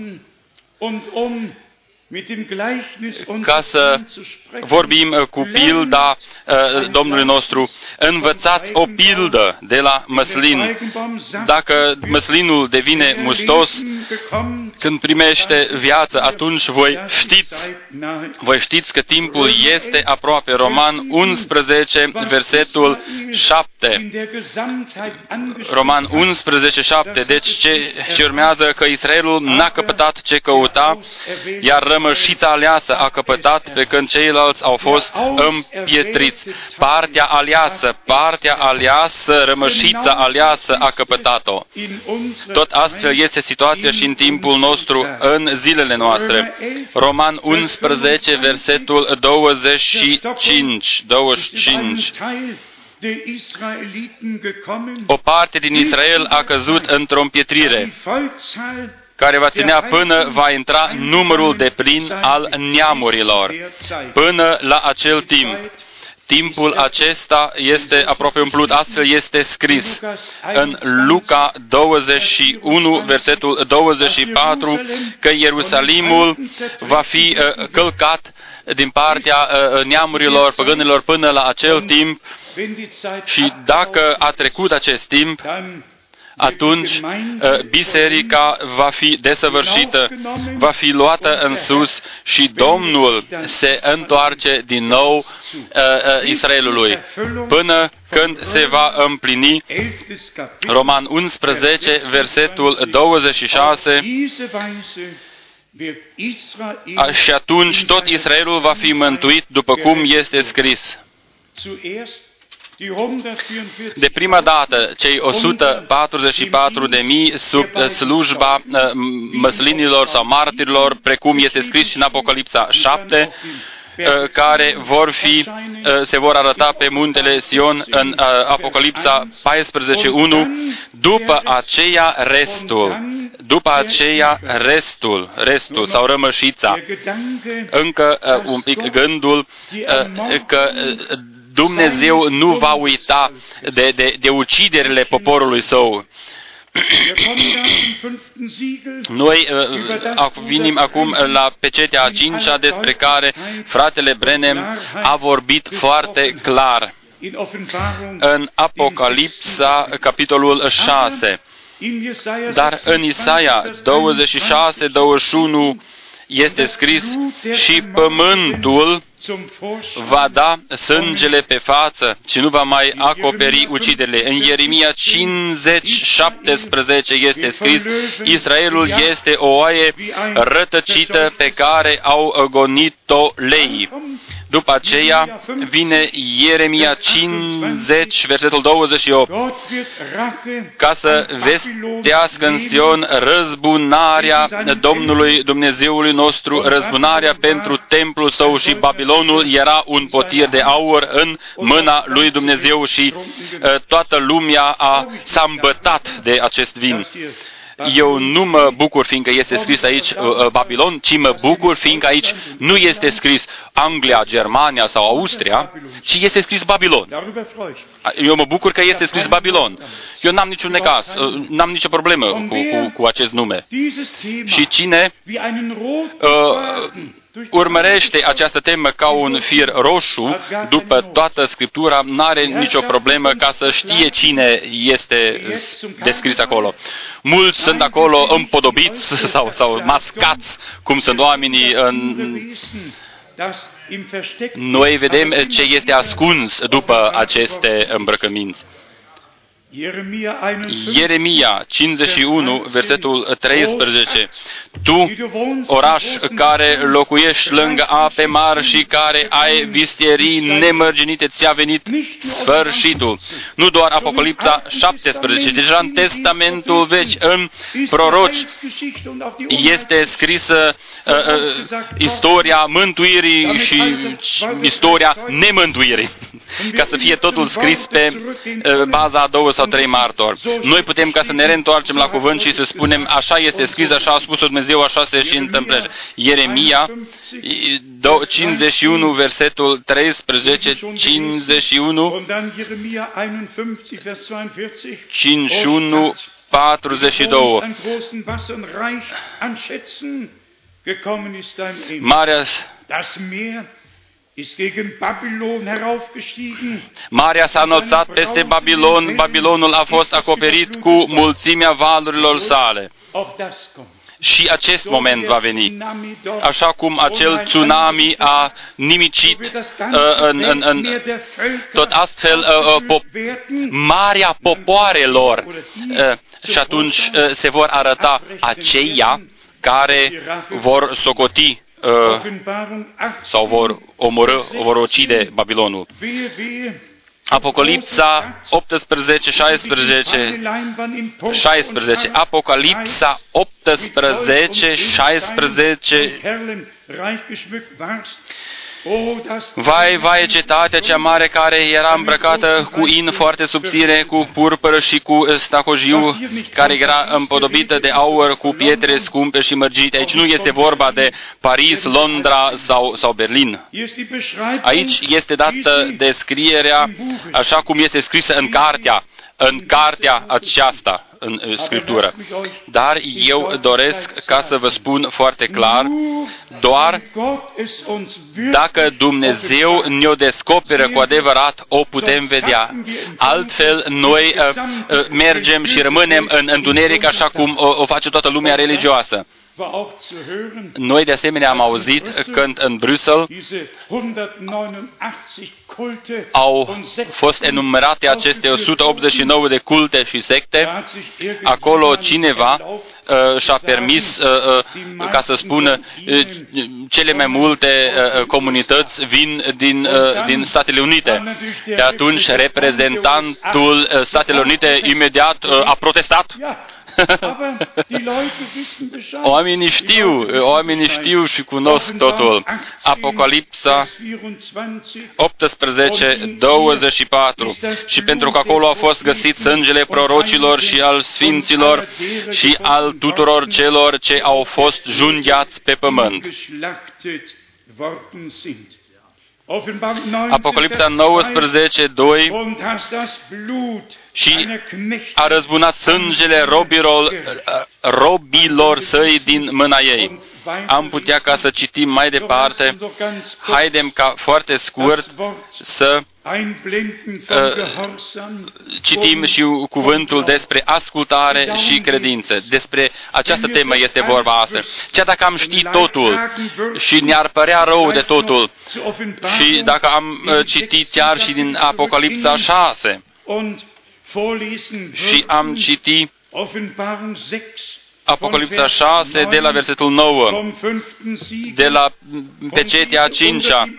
Ca să vorbim cu pilda uh, Domnului nostru, învățați o pildă de la măslin. Dacă măslinul devine mustos, când primește viață, atunci voi știți, voi știți că timpul este aproape. Roman unsprezece, versetul șapte. Roman unsprezece, șapte. Deci ce, ce urmează? Că Israelul n-a căpătat ce căuta, iar rămășița aleasă a căpătat, pe când ceilalți au fost împietriți. Partea aleasă, partea aleasă, rămășița aleasă a căpătat-o. Tot astfel este situația și în timpul nostru, în zilele noastre. Roman unsprezece, versetul douăzeci și cinci. douăzeci și cinci. O parte din Israel a căzut într-o împietrire, care va ținea până va intra numărul deplin al neamurilor. Până la acel timp. Timpul acesta este aproape umplut, astfel este scris în Luca douăzeci și unu, versetul douăzeci și patru, că Ierusalimul va fi uh, călcat din partea uh, neamurilor păgânilor până la acel timp și dacă a trecut acest timp, atunci biserica va fi desăvârșită, va fi luată în sus și Domnul se întoarce din nou Israelului, până când se va împlini Roman unsprezece, versetul douăzeci și șase, și atunci tot Israelul va fi mântuit după cum este scris. De prima dată, cei o sută patruzeci și patru de mii sub slujba uh, măslinilor sau martirilor, precum este scris și în Apocalipsa șapte, uh, care vor fi, uh, se vor arăta pe muntele Sion în uh, Apocalipsa paisprezece unu, după aceea restul, după aceea restul, restul sau rămășița. Încă uh, un pic gândul uh, că uh, Dumnezeu nu va uita de, de, de uciderile poporului său. Noi uh, venim acum la pecetea a cincea, despre care fratele Branham a vorbit foarte clar în Apocalipsa, capitolul șase. Dar în Isaia douăzeci și șase, douăzeci și unu este scris și pământul va da sângele pe față și nu va mai acoperi uciderile. În Ieremia cincizeci, șaptesprezece este scris, Israelul este o oaie rătăcită pe care au gonit-o lei. După aceea vine Ieremia cincizeci, versetul douăzeci și opt, ca să vestească în Sion răzbunarea Domnului Dumnezeului nostru, răzbunarea pentru templul său, și Babilonul era un potir de aur în mâna lui Dumnezeu și uh, toată lumea a, s-a îmbătat de acest vin. eu nu mă bucur fiindcă este scris aici uh, Babilon, ci mă bucur fiindcă aici nu este scris Anglia, Germania sau Austria, ci este scris Babilon. Eu mă bucur că este scris Babilon. Eu n-am niciun necaz, uh, n-am nicio problemă cu, cu, cu acest nume. Și cine uh, urmărește această temă ca un fir roșu după toată Scriptura, n-are nicio problemă ca să știe cine este descris acolo. Mulți sunt acolo împodobiți sau, sau mascați, cum sunt oamenii în... Noi vedem ce este ascuns după aceste îmbrăcăminți. Ieremia cincizeci și unu, versetul treisprezece. Tu, oraș care locuiești lângă ape mari și care ai vistierii nemărginite, ți-a venit sfârșitul. Nu doar Apocalipsa șaptesprezece, deja în Testamentul Vechi, în proroci, este scrisă uh, uh, istoria mântuirii și istoria nemântuirii, ca să fie totul scris pe uh, baza a două sau trei martori. Noi putem ca să ne reîntoarcem la cuvânt și să spunem, așa este scris, așa a spus Dumnezeu, așa se și întâmplă. Ieremia cincizeci și unu, versetul treisprezece, cincizeci și unu, cincizeci și unu, patruzeci și doi. Marea Marea s-a înălțat peste Babilon, Babilonul a fost acoperit cu mulțimea valurilor sale. Și acest moment va veni. Așa cum acel tsunami a nimicit uh, în, în, în, tot astfel uh, pop- marea popoarelor uh, și atunci uh, se vor arăta aceia care vor socoti Uh, sau vor omorâ, vor ucide Babilonul. Apocalipsa optsprezece, șaisprezece, șaisprezece. Apocalipsa optsprezece, șaisprezece. Vai, vai, cetatea cea mare care era îmbrăcată cu in foarte subțire, cu purpără și cu stacojiu, care era împodobită de aur cu pietre scumpe și mărginite. Aici nu este vorba de Paris, Londra sau, sau Berlin. Aici este dată descrierea așa cum este scrisă în cartea, în cartea aceasta, în Scriptură. Dar eu doresc ca să vă spun foarte clar, doar dacă Dumnezeu ne-o descoperă cu adevărat, o putem vedea. Altfel, noi uh, uh, mergem și rămânem în întuneric așa cum o, o face toată lumea religioasă. Noi de asemenea am auzit când în Bruxelles au fost enumerate aceste o sută optzeci și nouă de culte și secte. Acolo cineva uh, și-a permis, uh, uh, ca să spună, uh, cele mai multe uh, comunități vin din, uh, din Statele Unite. De atunci reprezentantul uh, Statelor Unite imediat uh, a protestat. Oamenii știu, oamenii știu și cunosc totul. Apocalipsa optsprezece, douăzeci și patru. Și pentru că acolo a fost găsit sângele prorocilor și al sfinților și al tuturor celor ce au fost junghiați pe pământ. Apocalipsa nouăsprezece, doi. Și a răzbunat sângele robilor, robilor săi din mâna ei. Am putea ca să citim mai departe. Haidem ca foarte scurt să uh, citim și cuvântul despre ascultare și credință. Despre această temă este vorba astăzi. Chiar dacă am ști totul și ne-ar părea rău de totul și dacă am uh, citit chiar și din Apocalipsa șase, și am citit Apocalipsa șase de la versetul nouă, de la pecetea a cincea,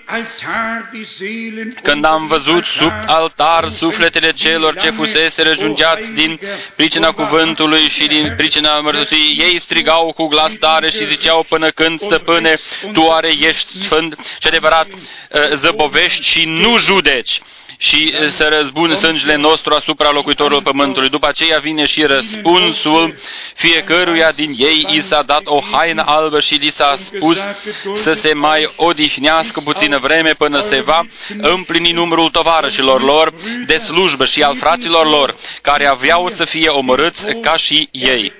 când am văzut sub altar sufletele celor ce fusese răjunghiați din pricina cuvântului și din pricina mărturisiei, ei strigau cu glas tare și ziceau până când, stăpâne, tu oare ești sfânt și adevărat, zăbovești și nu judeci. și să răzbun sângele nostru asupra locuitorilor pământului. După aceea vine și răspunsul, fiecăruia din ei i s-a dat o haină albă și li s-a spus să se mai odihnească puțină vreme până se va împlini numărul tovarășilor lor de slujbă și al fraților lor, care aveau să fie omorâți ca și ei.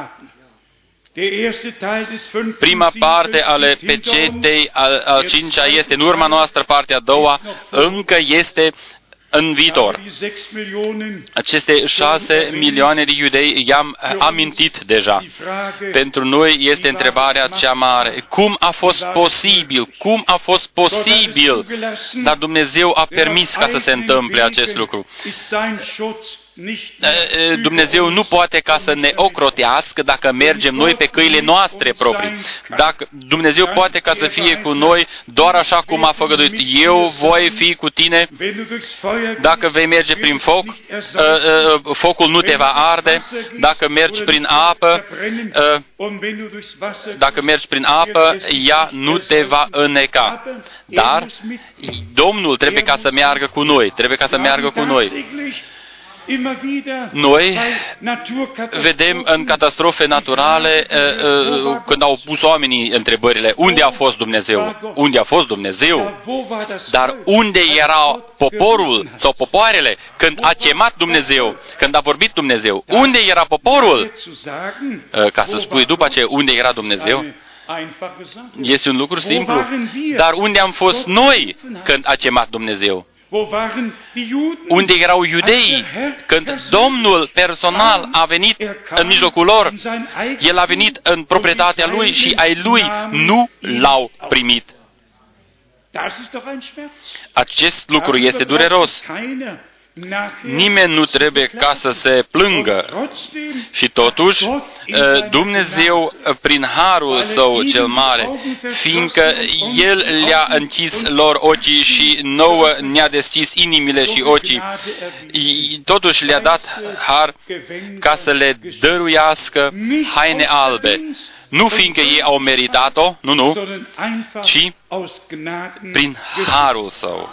Prima parte ale pecetei, al, al cincea, este în urma noastră, partea a doua încă este în viitor. Aceste șase milioane de iudei i-am amintit deja. Pentru noi este întrebarea cea mare. Cum a fost posibil? Cum a fost posibil? Dar Dumnezeu a permis ca să se întâmple acest lucru. Dumnezeu nu poate ca să ne ocrotească dacă mergem noi pe căile noastre proprii. Dacă Dumnezeu poate ca să fie cu noi doar așa cum a făgăduit. Eu voi fi cu tine. Dacă vei merge prin foc, focul nu te va arde. Dacă mergi prin apă, dacă mergi prin apă, ea nu te va înneca. Dar Domnul trebuie ca să meargă cu noi. Trebuie ca să meargă cu noi. Noi vedem în catastrofe naturale când au pus oamenii întrebările, unde a fost Dumnezeu? Unde a fost Dumnezeu? Dar unde era poporul sau popoarele când a chemat Dumnezeu? Când a vorbit Dumnezeu? Unde era poporul? Ca să spui după aceea unde era Dumnezeu? Este un lucru simplu. Dar unde am fost noi când a chemat Dumnezeu? Unde erau iudeii când Domnul personal a venit în mijlocul lor? El a venit în proprietatea Lui și ai Lui nu l-au primit. Acest lucru este dureros. Nimeni nu trebuie ca să se plângă. Și totuși, Dumnezeu, prin harul Său cel mare, fiindcă El le-a închis lor ochii și nouă ne-a deschis inimile și ochii, totuși le-a dat har ca să le dăruiască haine albe. Nu fiindcă ei au meritat-o, nu, nu, ci prin harul Său.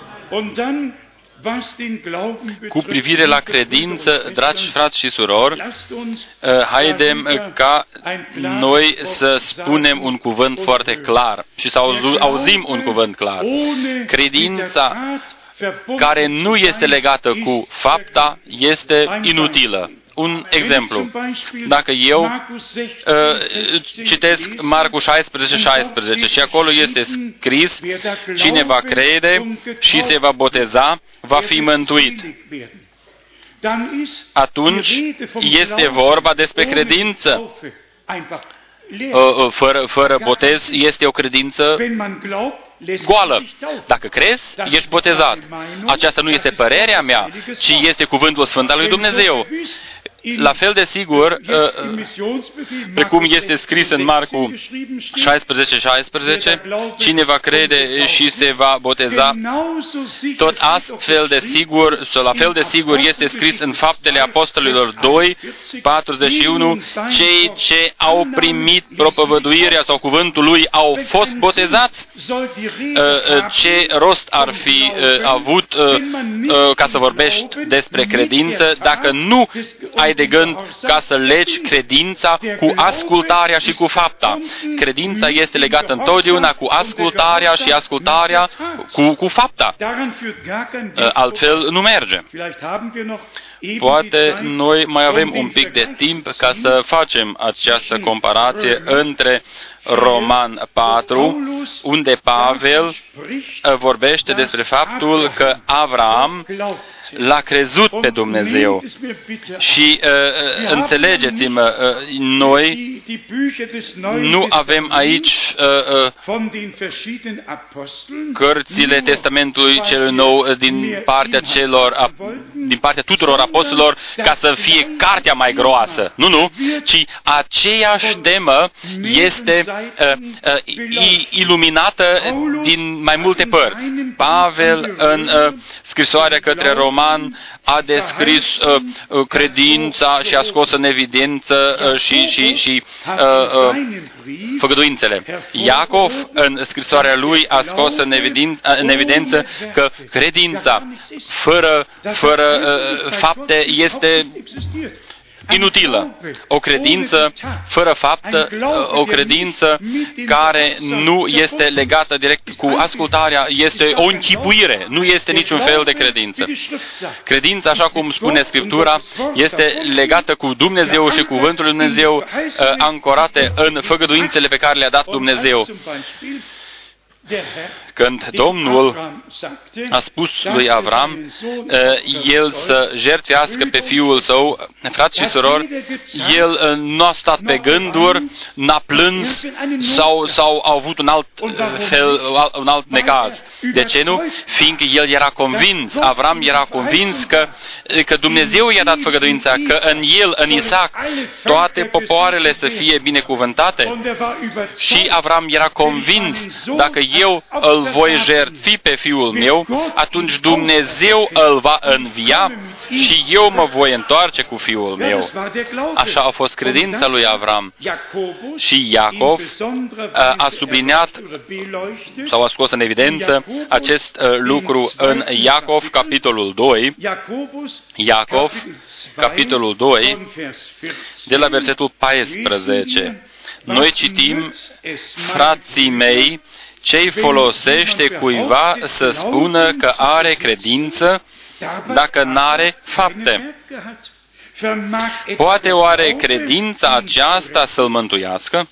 Cu privire la credință, dragi frați și surori, haidem ca noi să spunem un cuvânt foarte clar și să auzim un cuvânt clar. Credința care nu este legată cu fapta este inutilă. Un exemplu. Dacă eu uh, citesc Marcu șaisprezece, șaisprezece și acolo este scris, cine va crede și se va boteza, va fi mântuit. Atunci este vorba despre credință. Uh, fără, fără botez este o credință goală. Dacă crezi, ești botezat. Aceasta nu este părerea mea, ci este cuvântul Sfânt al lui Dumnezeu. La fel de sigur, precum este scris în Marcu șaisprezece, șaisprezece, cine va crede și se va boteza, tot astfel de sigur, sau la fel de sigur este scris în Faptele Apostolilor doi, patruzeci și unu, cei ce au primit propovăduirea sau cuvântul lui au fost botezați. Ce rost ar fi avut ca să vorbești despre credință dacă nu ai de gând ca să legi credința cu ascultarea și cu fapta. Credința este legată întotdeauna cu ascultarea și ascultarea cu, cu fapta. Altfel nu merge. Poate noi mai avem un pic de timp ca să facem această comparație între Roman patru, unde Pavel vorbește despre faptul că Avram l-a crezut pe Dumnezeu. Și uh, înțelegeți-mă, uh, noi nu avem aici uh, cărțile Testamentului cel Nou din partea celor, din partea tuturor apostolilor ca să fie cartea mai groasă. Nu, nu, ci aceeași temă este uh, uh, iluminată din mai multe părți. Pavel în uh, scrisoarea către Roman a descris uh, credința și a scos în evidență uh, și, și, și uh, uh, făgăduințele. Iacov, în scrisoarea lui, a scos în, evidin, în evidență că credința fără, fără uh, fapte este inutilă. O credință fără faptă, o credință care nu este legată direct cu ascultarea, este o închipuire, nu este niciun fel de credință. Credința, așa cum spune Scriptura, este legată cu Dumnezeu și cuvântul lui Dumnezeu, ancorate în făgăduințele pe care le-a dat Dumnezeu. Când Domnul a spus lui Avram el să jertfească pe fiul său, frați și surori, el nu a stat pe gânduri, n-a plâns sau, sau a avut un alt fel, un alt necaz. De ce nu? Fiindcă el era convins, Avram era convins că, că Dumnezeu i-a dat făgăduința, că în el, în Isaac, toate popoarele să fie binecuvântate. Și Avram era convins, dacă eu îl voi jertfi pe fiul meu, atunci Dumnezeu îl va învia și eu mă voi întoarce cu fiul meu. Așa a fost credința lui Avram. Și Iacov a subliniat sau a scos în evidență acest lucru în Iacov, capitolul doi. Iacov, capitolul doi, de la versetul paisprezece. Noi citim: frații mei, ce-i folosește cuiva să spună că are credință dacă n-are fapte? Poate oare credința aceasta să-l mântuiască?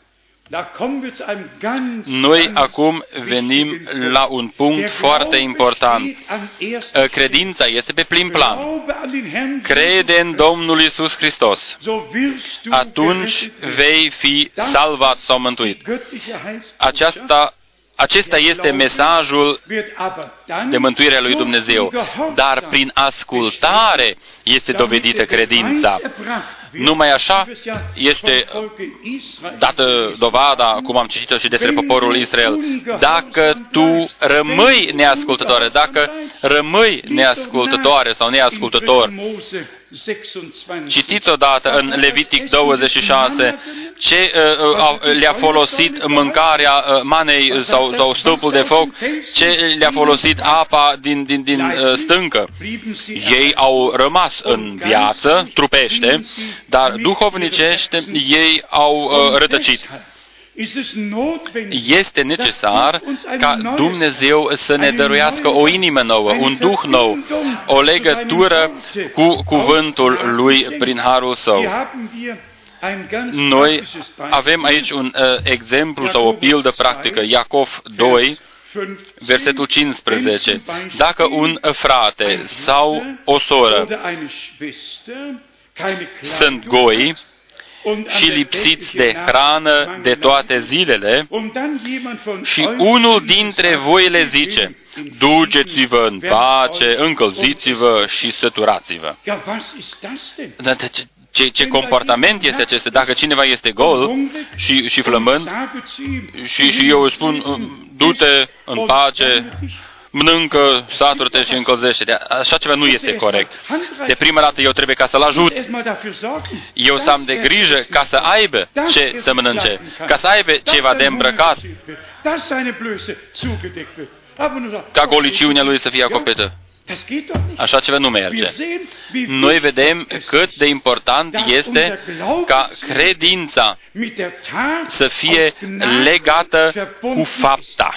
Noi acum venim la un punct foarte important. Credința este pe plin plan. Crede în Domnul Iisus Hristos. Atunci vei fi salvat sau mântuit. Aceasta Acesta este mesajul de mântuire a lui Dumnezeu. Dar prin ascultare este dovedită credința. Numai așa este dată dovada, cum am citit-o și despre poporul Israel. Dacă tu rămâi neascultătoare, dacă rămâi neascultătoare sau neascultător, citiți odată în Levitic douăzeci și șase ce uh, le-a folosit mâncarea uh, manei sau, sau stâlpul de foc, ce le-a folosit apa din, din, din uh, stâncă. Ei au rămas în viață, trupește, dar duhovnicește ei au uh, rătăcit. Este necesar ca Dumnezeu să ne dăruiască o inimă nouă, un duh nou, o legătură cu cuvântul Lui prin harul Său. Noi avem aici un uh, exemplu sau o pildă practică, Iacov doi, versetul cincisprezece. Dacă un frate sau o soră sunt goi și lipsiți de hrană de toate zilele, și unul dintre voi le zice: duceți-vă în pace, încălziți-vă și săturați-vă. Ce, ce comportament este acesta? Dacă cineva este gol și, și flămând și, și eu îi spun: du-te în pace, mănâncă, satură-te și încălzește. Așa ceva nu este corect. De prima dată eu trebuie ca să-l ajut. Eu să am de grijă ca să aibă ce să mănânce, ca să aibă ceva de îmbrăcat, ca goliciunea lui să fie acoperită. Așa ceva nu merge. Noi vedem cât de important este ca credința să fie legată cu fapta.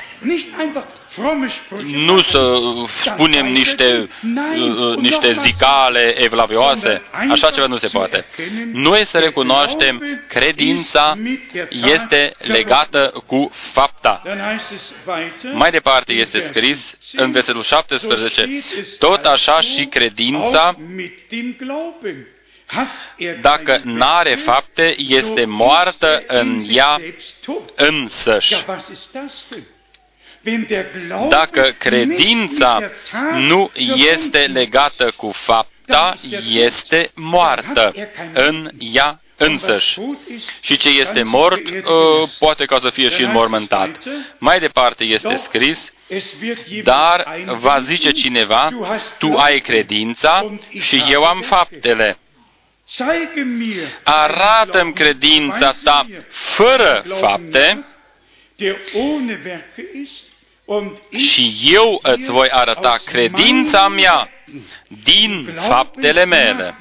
Nu să spunem niște, uh, niște zicale evlavioase, așa ceva nu se poate. Noi să recunoaștem credința este legată cu fapta. Mai departe este scris în versetul șaptesprezece: tot așa și credința, dacă n-are fapte, este moartă în ea însăși. Dacă credința nu este legată cu fapta, este moartă în ea însăși. Și ce este mort, uh, poate ca să fie și înmormântat. Mai departe este scris, dar va zice cineva, tu ai credința și eu am faptele. Arată-mi credința ta fără fapte și eu îți voi arăta credința mea din faptele mele.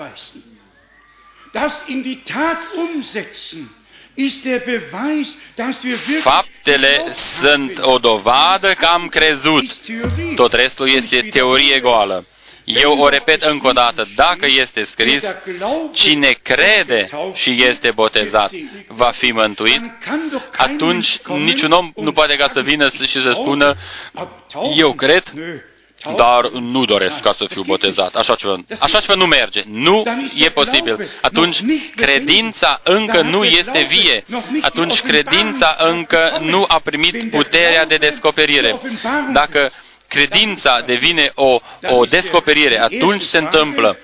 Faptele sunt o dovadă că am crezut. Tot restul este teorie goală. Eu o repet încă o dată, dacă este scris, cine crede și este botezat va fi mântuit, atunci niciun om nu poate ca să vină și să spună, eu cred, dar nu doresc ca să fiu botezat. Așa ceva, așa ceva nu merge. Nu e posibil. Atunci credința încă nu este vie. Atunci credința încă nu a primit puterea de descoperire. Dacă credința devine o, o descoperire, atunci se întâmplă.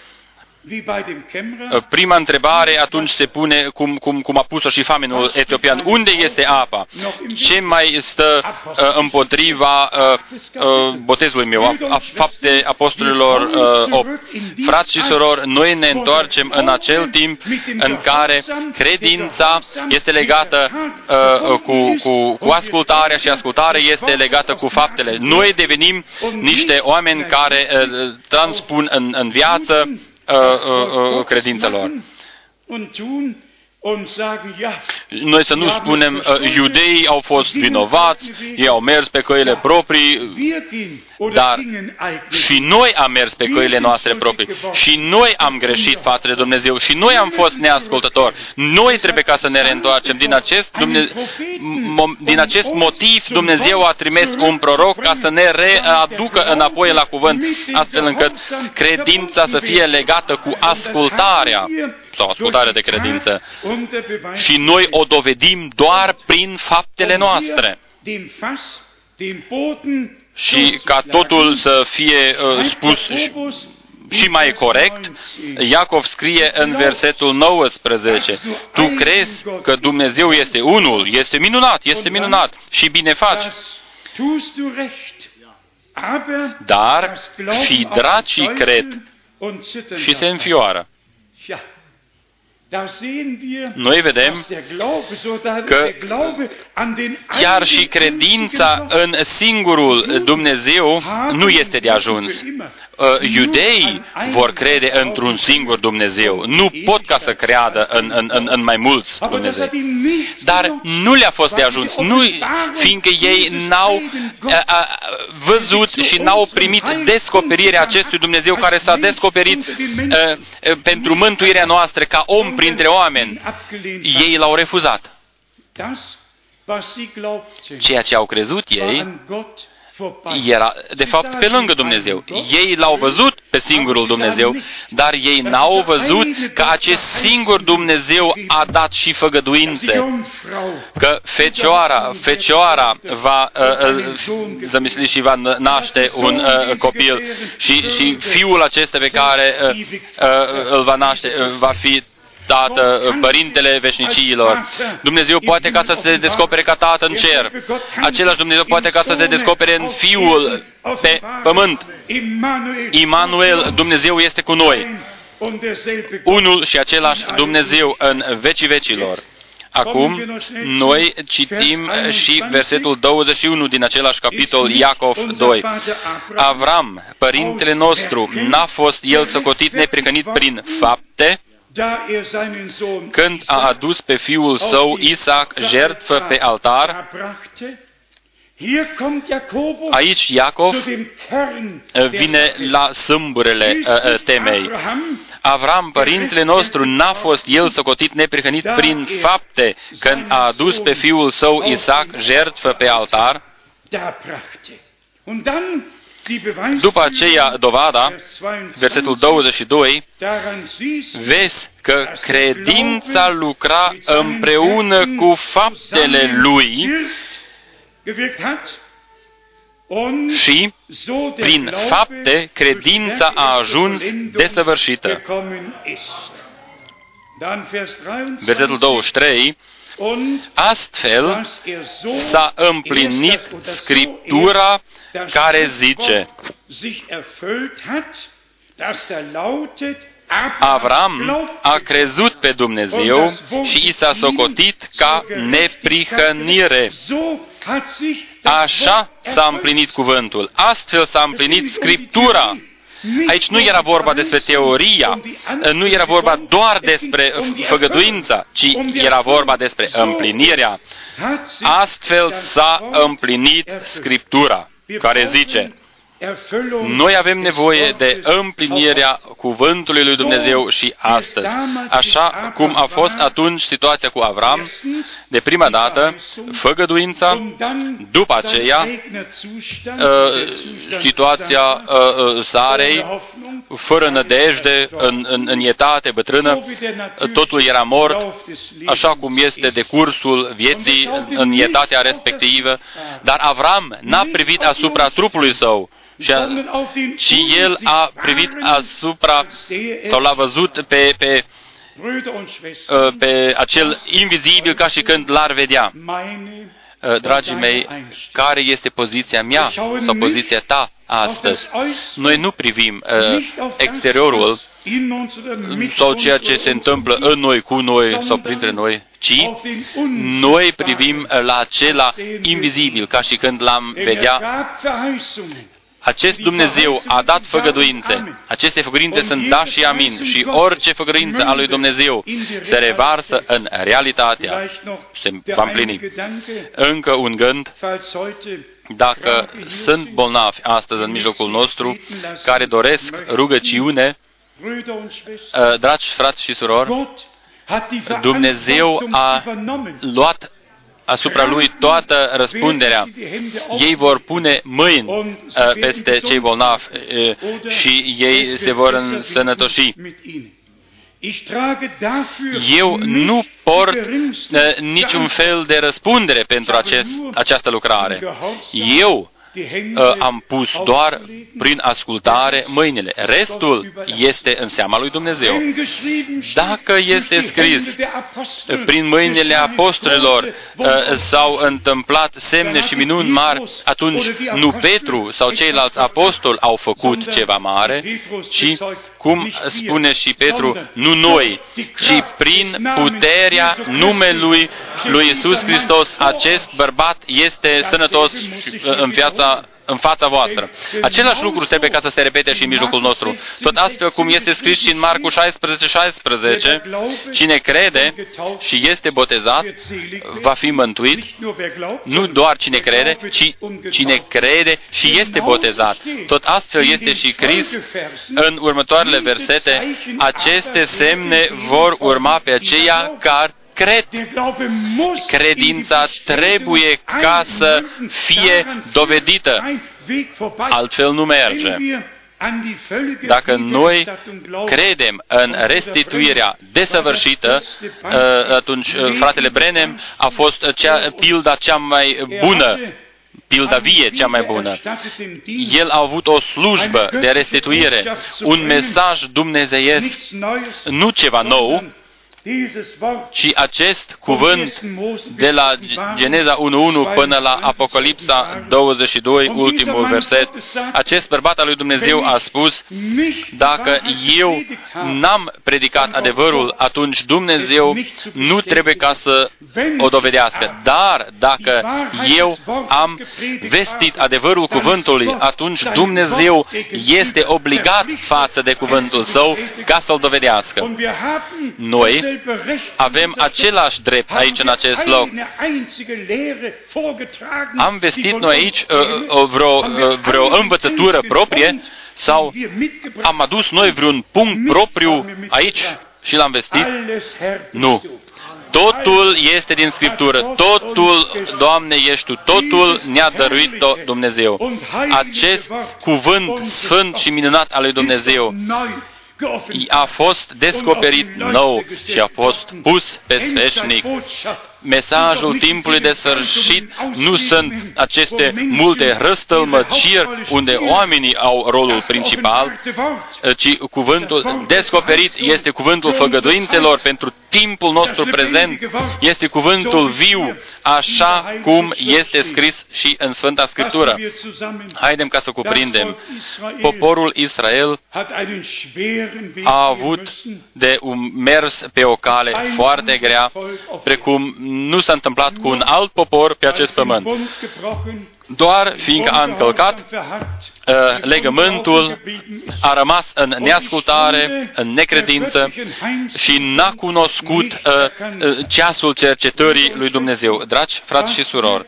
Prima întrebare atunci se pune, cum, cum, cum a pus-o și famenul etiopian, unde este apa? Ce mai stă uh, împotriva uh, uh, botezului meu? A, a, fapte apostolilor uh, opt. Frați și surori, noi ne întoarcem în acel timp în care credința este legată uh, cu, cu, cu ascultarea și ascultarea este legată cu faptele. Noi devenim niște oameni care uh, transpun în, în viață Uh, uh, uh, credințelor. Noi să nu spunem, uh, iudeii au fost vinovați, ei au mers pe căile proprii, dar și noi am mers pe căile noastre proprii. Și noi am greșit față de Dumnezeu. Și noi am fost neascultători. Noi trebuie ca să ne reîntoarcem. Din acest, Dumne- din acest motiv, Dumnezeu a trimis un proroc ca să ne readucă înapoi la cuvânt, astfel încât credința să fie legată cu ascultarea sau ascultarea de credință. Și noi o dovedim doar prin faptele noastre. Și ca totul să fie uh, spus și, și mai corect, Iacov scrie în versetul nouăsprezece, tu crezi că Dumnezeu este unul, este minunat, este minunat și bine faci. Dar și dracii cred și se înfioară. Noi vedem că chiar și credința în singurul Dumnezeu nu este de ajuns. Iudeii vor crede într-un singur Dumnezeu. Nu pot ca să creadă în, în, în, în mai mulți Dumnezei. Dar nu le-a fost de ajuns. Nu, fiindcă ei n-au a, a, văzut și n-au primit descoperirea acestui Dumnezeu care s-a descoperit a, a, pentru mântuirea noastră ca om printre oameni. Ei l-au refuzat. Ceea ce au crezut ei era, de fapt, pe lângă Dumnezeu. Ei l-au văzut pe singurul Dumnezeu, dar ei n-au văzut că acest singur Dumnezeu a dat și făgăduințe. Că fecioara, fecioara va uh, zămisli și va naște un uh, copil și, și fiul acesta pe care uh, uh, îl va naște uh, va fi Tată, Părintele veșniciilor. Dumnezeu poate ca să se descopere ca Tată în cer. Același Dumnezeu poate ca să se descopere în Fiul pe pământ. Immanuel, Dumnezeu este cu noi. Unul și același Dumnezeu în vecii vecilor. Acum, noi citim și versetul douăzeci și unu din același capitol, Iacov doi. Avram, părintele nostru, n-a fost el socotit neprihănit prin fapte, când a adus pe fiul său Isaac jertfă pe altar. Aici Iacov vine la sâmburele temei. Avram, părintele nostru, n-a fost el socotit neprihănit prin fapte, când a adus pe fiul său Isaac jertfă pe altar. După aceea, dovada, versetul douăzeci și doi, vezi că credința lucra împreună cu faptele lui și, prin fapte, credința a ajuns desăvârșită. Versetul douăzeci și trei, astfel s-a împlinit Scriptura care zice: Avram a crezut pe Dumnezeu și i s-a socotit ca neprihănire. Așa s-a împlinit cuvântul. Astfel s-a împlinit Scriptura. Aici nu era vorba despre teoria, nu era vorba doar despre făgăduința, ci era vorba despre împlinirea. Astfel s-a împlinit Scriptura, care zice: noi avem nevoie de împlinirea cuvântului lui Dumnezeu și astăzi. Așa cum a fost atunci situația cu Avram, de prima dată, făgăduința, după aceea, situația Sarei, fără nădejde, în, în, în etate, bătrână, totul era mort, așa cum este decursul vieții în etatea respectivă, dar Avram n-a privit asupra trupului său, Și, a, și el a privit asupra, sau l-a văzut pe, pe, pe acel invizibil ca și când l-ar vedea. Dragii mei, care este poziția mea sau poziția ta astăzi? Noi nu privim uh, exteriorul sau ceea ce se întâmplă în noi, cu noi sau printre noi, ci noi privim la acela invizibil ca și când l-am vedea. Acest Dumnezeu a dat făgăduințe. Aceste făgăduințe sunt da și amin. Și orice făgăduință a lui Dumnezeu se revarsă în realitatea. Se va împlini. Încă un gând. Dacă sunt bolnavi astăzi în mijlocul nostru, care doresc rugăciune, dragi frați și surori, Dumnezeu a luat asupra lui toată răspunderea. Ei vor pune mâini uh, peste cei bolnavi uh, și ei se vor însănătoși. Eu nu port uh, niciun fel de răspundere pentru acest, această lucrare. Eu uh, am pus doar prin ascultare mâinile. Restul este în seama lui Dumnezeu. Dacă este scris prin mâinile apostolilor uh, s-au întâmplat semne și minuni mari, atunci nu Petru sau ceilalți apostoli au făcut ceva mare, ci, cum spune și Petru, nu noi, ci prin puterea numelui lui Iisus Hristos, acest bărbat este sănătos în viața în fața voastră. Același lucru trebuie ca să se repete și în mijlocul nostru. Tot astfel cum este scris și în Marcu șaisprezece șaisprezece, cine crede și este botezat va fi mântuit. Nu doar cine crede, ci cine crede și este botezat. Tot astfel este și scris în următoarele versete: aceste semne vor urma pe aceia care cred. Credința trebuie ca să fie dovedită, altfel nu merge. Dacă noi credem în restituirea desăvârșită, atunci fratele Branham a fost cea, pilda cea mai bună, pilda vie cea mai bună. El a avut o slujbă de restituire, un mesaj dumnezeiesc, nu ceva nou, ci acest cuvânt de la Geneza unu unu până la Apocalipsa douăzeci și doi, ultimul verset, acest bărbat al lui Dumnezeu a spus: dacă eu n-am predicat adevărul, atunci Dumnezeu nu trebuie ca să o dovedească. Dar dacă eu am vestit adevărul cuvântului, atunci Dumnezeu este obligat față de cuvântul său ca să-l dovedească. Noi avem același drept aici în acest loc. Am vestit noi aici uh, vreo, uh, vreo învățătură proprie sau am adus noi vreun punct propriu aici și l-am vestit? Nu. Totul este din Scriptură. Totul, Doamne, ești Tu. Totul ne-a dăruit-o Dumnezeu. Acest cuvânt sfânt și minunat al lui Dumnezeu a fost descoperit nou și a fost pus pe sfeșnic mesajul timpului de sfârșit nu sunt aceste multe răstălmăciri unde oamenii au rolul principal, ci cuvântul descoperit este cuvântul făgăduințelor pentru timpul nostru prezent, este cuvântul viu, așa cum este scris și în Sfânta Scriptură. Haidem ca să cuprindem. Poporul Israel a avut de un mers pe o cale foarte grea, precum nu s-a întâmplat cu un alt popor pe acest pământ. Doar fiindcă a încălcat uh, legământul, a rămas în neascultare, în necredință și n-a cunoscut uh, uh, ceasul cercetării lui Dumnezeu. Dragi frați și surori,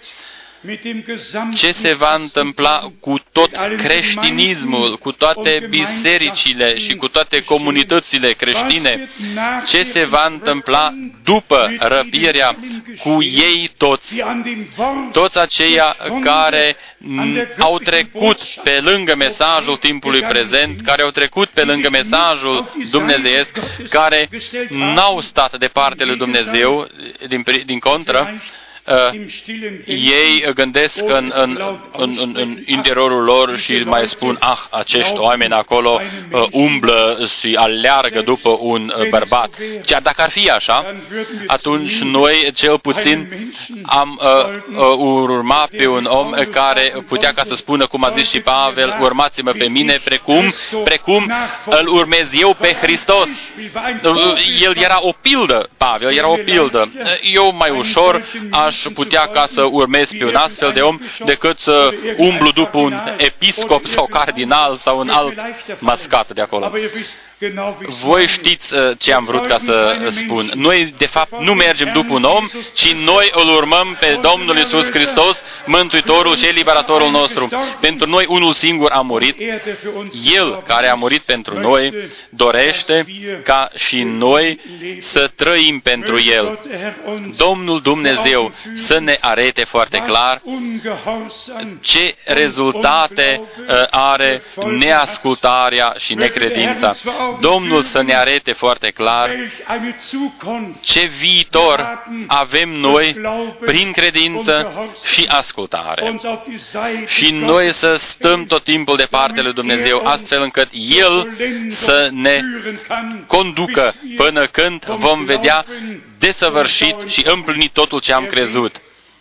ce se va întâmpla cu tot creștinismul, cu toate bisericile și cu toate comunitățile creștine? Ce se va întâmpla după răpirea cu ei toți? Toți aceia care au trecut pe lângă mesajul timpului prezent, care au trecut pe lângă mesajul dumnezeiesc, care n-au stat de partea lui Dumnezeu, din, din contră, Uh, ei gândesc în, în, în, în, în interiorul lor și mai spun, ah, acești oameni acolo uh, umblă și aleargă după un uh, bărbat. Chiar dacă ar fi așa, atunci noi cel puțin am uh, uh, urma pe un om care putea ca să spună, cum a zis și Pavel, urmați-mă pe mine precum, precum îl urmez eu pe Hristos. Uh, el era o pildă, Pavel era o pildă. Eu mai ușor aș putea ca să urmez pe un astfel de om decât să umblu după un episcop sau cardinal sau un alt mascat de acolo. Voi știți ce am vrut ca să spun. Noi, de fapt, nu mergem după un om, ci noi îl urmăm pe Domnul Iisus Hristos, Mântuitorul și Eliberatorul nostru. Pentru noi unul singur a murit. El, care a murit pentru noi, dorește ca și noi să trăim pentru El. Domnul Dumnezeu să ne arete foarte clar ce rezultate are neascultarea și necredința. Domnul să ne arete foarte clar ce viitor avem noi prin credință și ascultare. Și noi să stăm tot timpul de partea lui Dumnezeu, astfel încât El să ne conducă până când vom vedea desăvârșit și împlinit totul ce am crezut.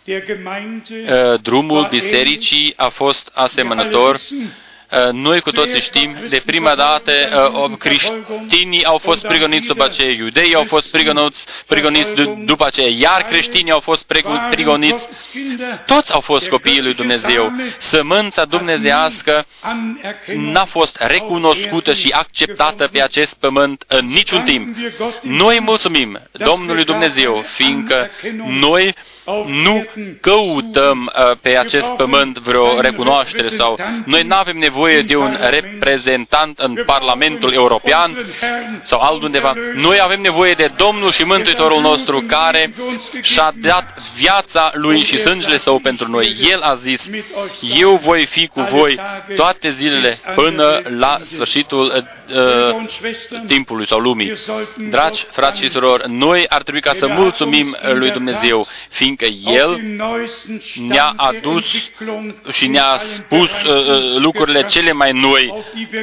Drumul bisericii a fost asemănător. Noi cu toții știm, de prima dată creștinii au fost prigoniți, după aceea iudeii au fost prigoniți, prigoniți după aceea, iar creștinii au fost prigoniți. Toți au fost copiii lui Dumnezeu. Sămânța dumnezeiască n-a fost recunoscută și acceptată pe acest pământ în niciun timp. Noi mulțumim Domnului Dumnezeu, fiindcă noi nu căutăm uh, pe acest pământ vreo recunoaștere sau noi nu avem nevoie de un reprezentant în Parlamentul European sau altundeva. Noi avem nevoie de Domnul și Mântuitorul nostru care și-a dat viața Lui și sângele Său pentru noi. El a zis, eu voi fi cu voi toate zilele până la sfârșitul uh, timpului sau lumii. Dragi frați și surori, noi ar trebui ca să mulțumim Lui Dumnezeu, fiindcă El ne-a adus și ne-a spus uh, lucrurile cele mai noi,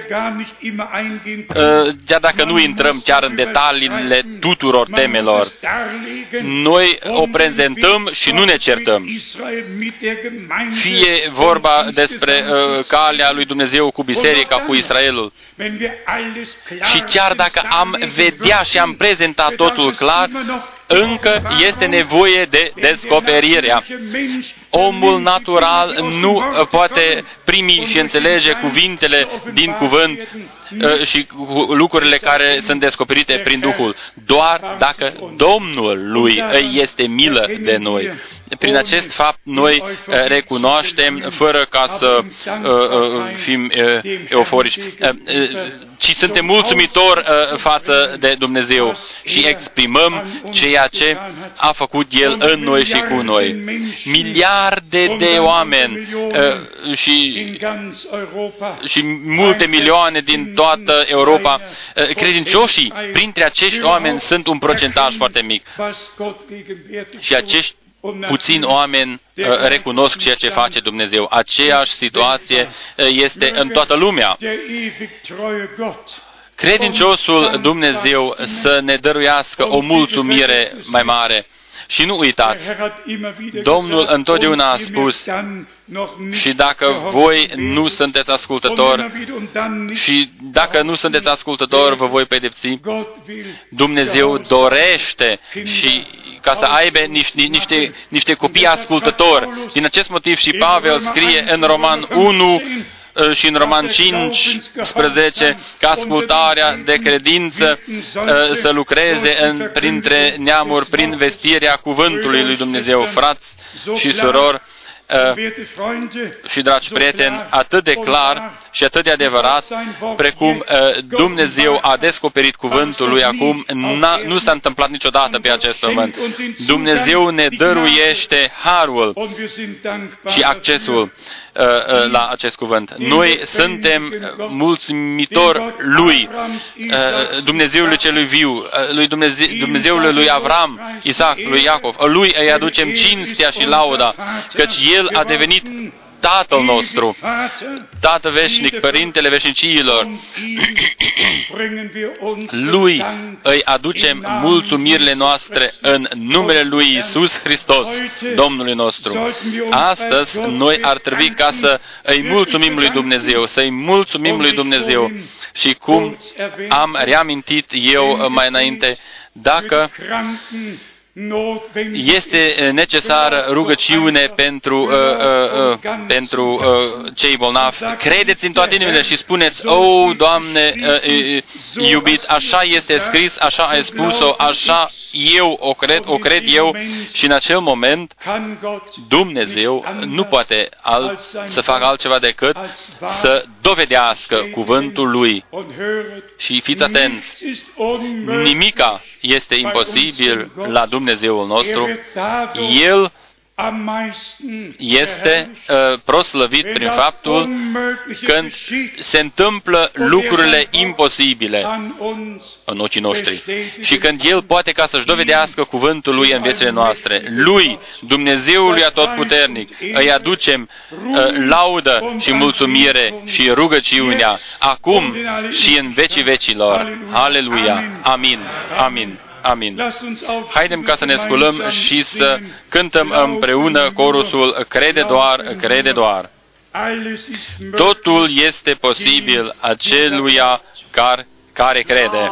uh, chiar dacă nu intrăm chiar în detaliile tuturor temelor. Noi o prezentăm și nu ne certăm. Fie vorba despre uh, calea lui Dumnezeu cu biserica, cu Israelul. Și chiar dacă am vedea și am prezentat totul clar, încă este nevoie de descoperirea. Omul natural nu poate primi și înțelege cuvintele din cuvânt și lucrurile care sunt descoperite prin Duhul, doar dacă Domnul lui îi este milă de noi. Prin acest fapt noi recunoaștem, fără ca să fim euforici, ci suntem mulțumitori față de Dumnezeu și exprimăm ceea ce a făcut El în noi și cu noi. Miliarde miliarde de oameni uh, și, și multe milioane din toată Europa. Uh, credincioșii printre acești oameni sunt un procentaj foarte mic. Și acești puțini oameni uh, recunosc ceea ce face Dumnezeu. Aceeași situație uh, este în toată lumea. Credinciosul Dumnezeu să ne dăruiască o mulțumire mai mare. Și nu uitați, Domnul întotdeauna a spus, și dacă voi nu sunteți ascultători, și dacă nu sunteți ascultători, vă voi pedepsi. Dumnezeu dorește și ca să aibă niște, niște, niște copii ascultători. Din acest motiv și Pavel scrie în Roman unu și în Roman cincisprezece că ascultarea de credință să lucreze în, printre neamuri prin vestirea cuvântului lui Dumnezeu. Frați și surori și dragi prieteni, atât de clar și atât de adevărat precum Dumnezeu a descoperit cuvântul lui acum, nu s-a întâmplat niciodată pe acest pământ. Dumnezeu ne dăruiește harul și accesul la acest cuvânt. Noi suntem mulțumitori lui, Dumnezeului celui viu, lui Dumnezeu, Dumnezeului lui Avram, Isaac, lui Iacov. Lui îi aducem cinstea și lauda, căci El a devenit Tatăl nostru, Tată veșnic, Părintele veșnicilor. Lui îi aducem mulțumirile noastre în numele Lui Iisus Hristos, Domnului nostru. Astăzi, noi ar trebui ca să îi mulțumim lui Dumnezeu, să-i mulțumim lui Dumnezeu. Și cum am reamintit eu mai înainte, dacă este necesară rugăciune pentru, uh, uh, uh, pentru uh, cei bolnavi. Credeți în toate inimile și spuneți, o, Doamne, uh, uh, iubit, așa este scris, așa ai spus-o, așa eu o cred, o cred eu. Și în acel moment Dumnezeu nu poate alt, să facă altceva decât să dovedească cuvântul Lui. Și fiți atenți, nimica este imposibil la Dumnezeul nostru. El este uh, proslăvit prin faptul când se întâmplă lucrurile imposibile în ochii noștri și când El poate ca să-și dovedească cuvântul Lui în viețile noastre. Lui, Dumnezeului Atotputernic, îi aducem uh, laudă și mulțumire și rugăciunea acum și în vecii vecilor. Aleluia! Amin! Amin! Amin. Haidem ca să ne sculăm și să cântăm împreună corusul Crede doar, crede doar. Totul este posibil aceluia care, care crede.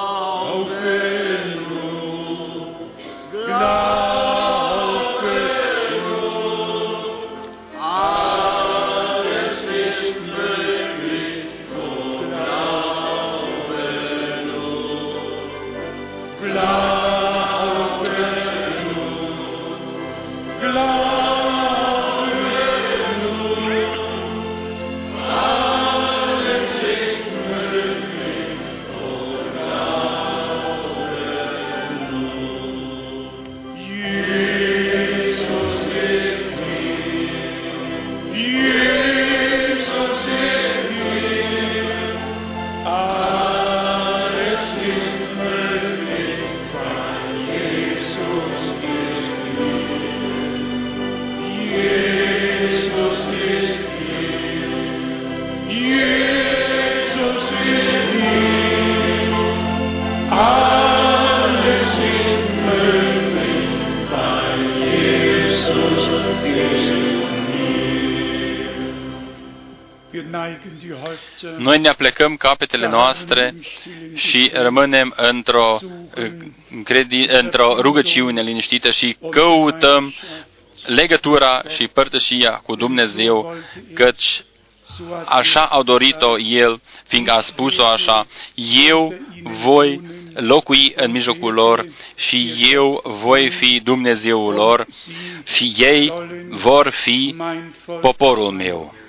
Noi ne aplecăm capetele noastre și rămânem într-o, într-o rugăciune liniștită și căutăm legătura și părtășia cu Dumnezeu, căci așa a dorit-o El, fiindcă a spus-o așa, eu voi locui în mijlocul lor și eu voi fi Dumnezeul lor și ei vor fi poporul meu.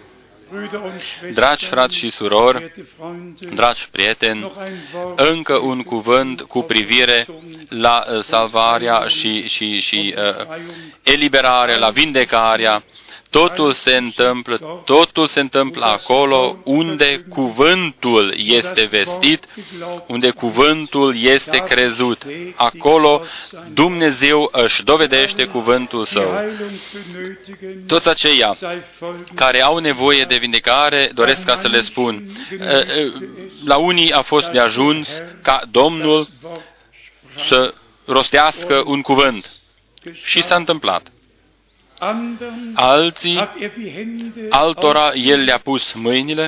Dragi frați și surori, dragi prieteni, încă un cuvânt cu privire la uh, salvarea și, și, și uh, eliberarea, la vindecarea. Totul se întâmplă, totul se întâmplă acolo unde cuvântul este vestit, unde cuvântul este crezut. Acolo Dumnezeu își dovedește cuvântul Său. Toți aceia care au nevoie de vindecare, doresc ca să le spun. La unii a fost de ajuns ca Domnul să rostească un cuvânt. Și s-a întâmplat. Alții, altora El le-a pus mâinile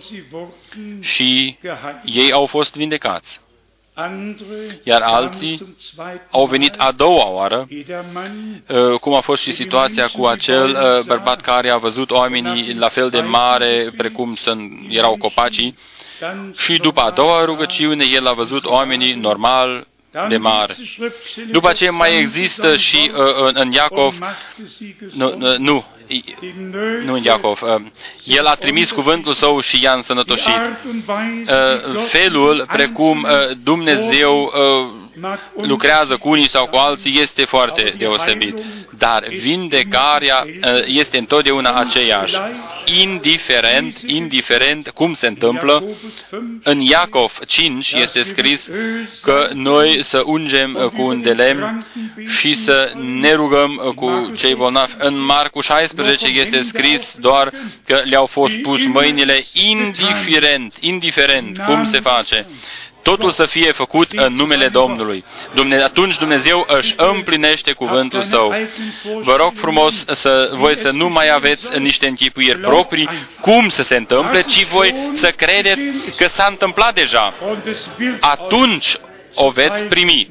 și ei au fost vindecați. Iar alții au venit a doua oară, cum a fost și situația cu acel bărbat care a văzut oamenii la fel de mare precum erau copacii și după a doua rugăciune el a văzut oamenii normal de mare. După aceea mai există și uh, în, în Iacov, nu, nu, nu, nu în Iacov, uh, el a trimis cuvântul Său și i-a însănătoșit. Uh, felul precum uh, Dumnezeu uh, lucrează cu unii sau cu alții este foarte deosebit. Dar vindecarea este întotdeauna aceeași. Indiferent, indiferent cum se întâmplă, în Iacov cinci este scris că noi să ungem cu un de lemn și să ne rugăm cu cei bolnavi. În Marcu șaisprezece este scris doar că le-au fost pus mâinile, indiferent, indiferent cum se face. Totul să fie făcut în numele Domnului. Dumne, atunci Dumnezeu își împlinește cuvântul Său. Vă rog frumos să voi să nu mai aveți niște închipuiri proprii cum să se întâmple, ci voi să credeți că s-a întâmplat deja. Atunci o veți primi.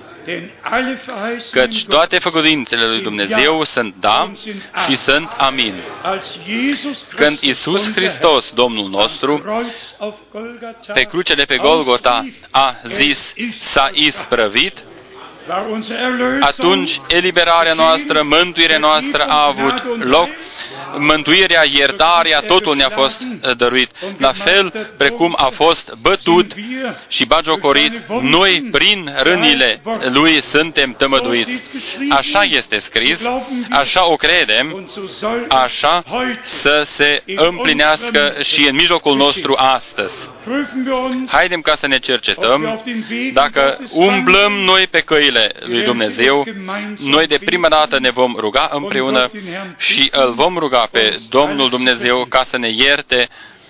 Căci toate făgăduințele lui Dumnezeu sunt da și sunt amin. Când Iisus Hristos, Domnul nostru, pe cruce de pe Golgota a zis, s-a isprăvit, atunci eliberarea noastră, mântuirea noastră a avut loc, mântuirea, iertarea, totul ne-a fost dăruit. La fel precum a fost bătut și bagiocorit, noi prin rânile Lui suntem tămăduiți. Așa este scris, așa o credem, așa să se împlinească și în mijlocul nostru astăzi. Haidem ca să ne cercetăm dacă umblăm noi pe căile lui Dumnezeu, noi de prima dată ne vom ruga împreună și îl vom ruga pe Domnul Dumnezeu ca să ne ierte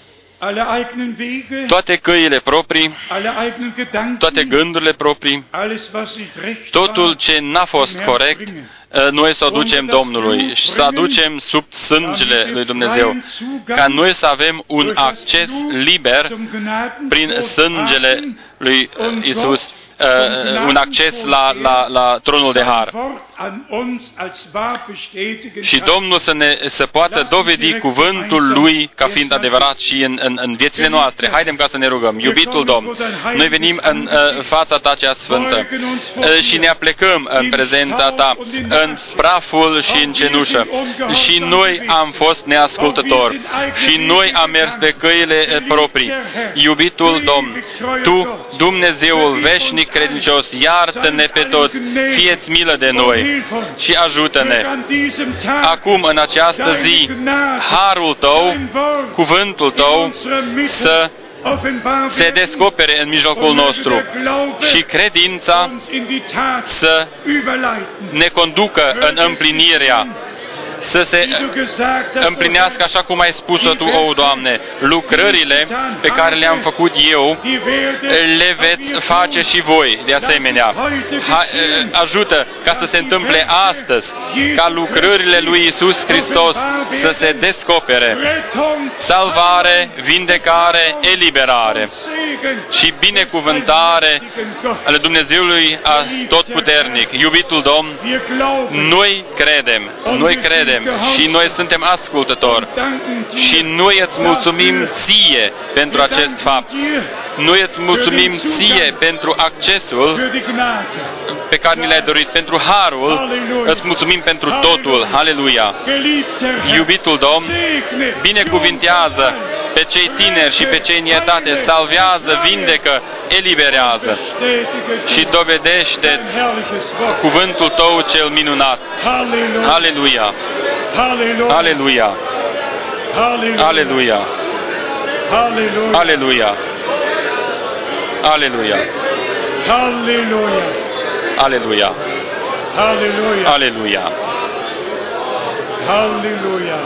toate căile proprii, toate gândurile proprii, totul ce n-a fost corect, noi să o ducem Domnului și să aducem sub sângele lui Dumnezeu, ca noi să avem un acces liber prin sângele lui Isus, uh, un acces la, la, la tronul de har. Și Domnul să ne să poată dovedi cuvântul Lui ca fiind adevărat și în, în, în viețile noastre. Haidem ca să ne rugăm. Iubitul Domn, noi venim în uh, fața Ta cea sfântă uh, și ne aplecăm în prezența Ta, în praful și în cenușă. Și noi am fost neascultători și noi am mers pe căile proprii. Iubitul Domn, Tu, Dumnezeul veșnic credincios, iartă-ne pe toți, fie-ți milă de noi și ajută-ne. Acum, în această zi, harul Tău, cuvântul Tău, să se descopere în mijlocul nostru și credința să ne conducă în împlinirea, să se împlinească așa cum ai spus-o Tu, o, Doamne. Lucrările pe care le-am făcut eu, le veți face și voi, de asemenea. Ha, ajută ca să se întâmple astăzi, ca lucrările lui Iisus Hristos să se descopere. Salvare, vindecare, eliberare și binecuvântare ale Dumnezeului Atotputernic. Iubitul Domn, noi credem, noi credem credem și noi suntem ascultători. Și noi îți mulțumim ție pentru acest fapt. Noi îți mulțumim ție pentru accesul pe care ni l-ai dorit, pentru harul. Îți mulțumim pentru totul. Haleluia! Iubitul Domn, binecuvintează pe cei tineri și pe cei în etate, salvează, vindecă, eliberează și dovedește-ți cuvântul tău cel minunat. Aleluia! Aleluia! Aleluia! Aleluia! Aleluia! Aleluia! Aleluia! Halleluja.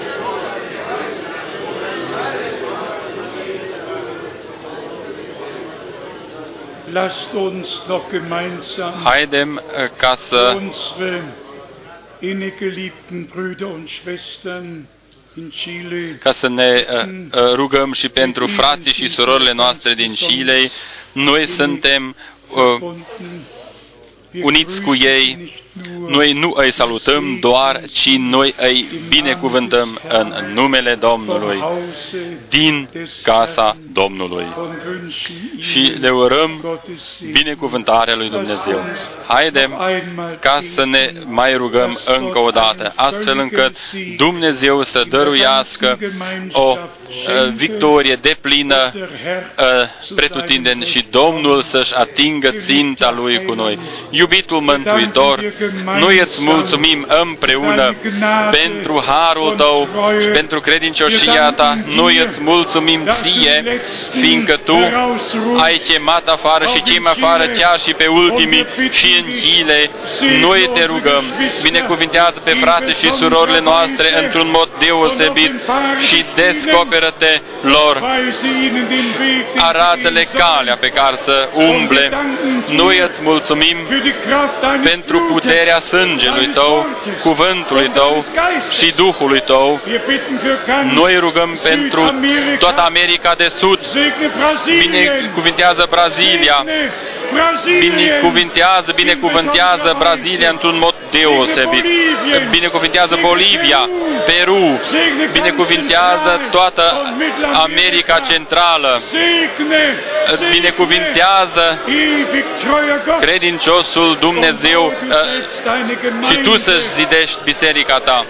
Lasst uns noch gemeinsam Haidem ca să unsere innig geliebten Brüder und Schwestern in Chile ca să ne uh, uh, rugăm și pentru frații și surorile noastre din Chile. Noi suntem uh, uniți cu ei. Noi nu îi salutăm doar, ci noi îi binecuvântăm în numele Domnului, din casa Domnului. Și le urăm binecuvântarea lui Dumnezeu. Haidem ca să ne mai rugăm încă o dată, astfel încât Dumnezeu să dăruiască o uh, victorie deplină uh, pretutindeni și Domnul să-și atingă ținta Lui cu noi. Iubitul Mântuitor, noi îți mulțumim împreună pentru harul tău și pentru credincioșia ta. Noi îți mulțumim ție, fiindcă tu ai chemat afară și chem afară chiar și pe ultimii și în Chile. Noi te rugăm, binecuvintează pe frații și surorile noastre într-un mod deosebit și descoperă-te lor. Arată-le calea pe care să umble. Noi îți mulțumim pentru puterea sângelui tău, cuvântului tău și Duhului tău. Noi rugăm pentru toată America de Sud. Binecuvintează Brazilia. Binecuvintează, binecuvântează Brazilia într-un mod deosebit. Binecuvintează Bolivia, Peru. Binecuvintează toată America Centrală. Binecuvintează credinciosul Dumnezeu și tu să-și zidești biserica ta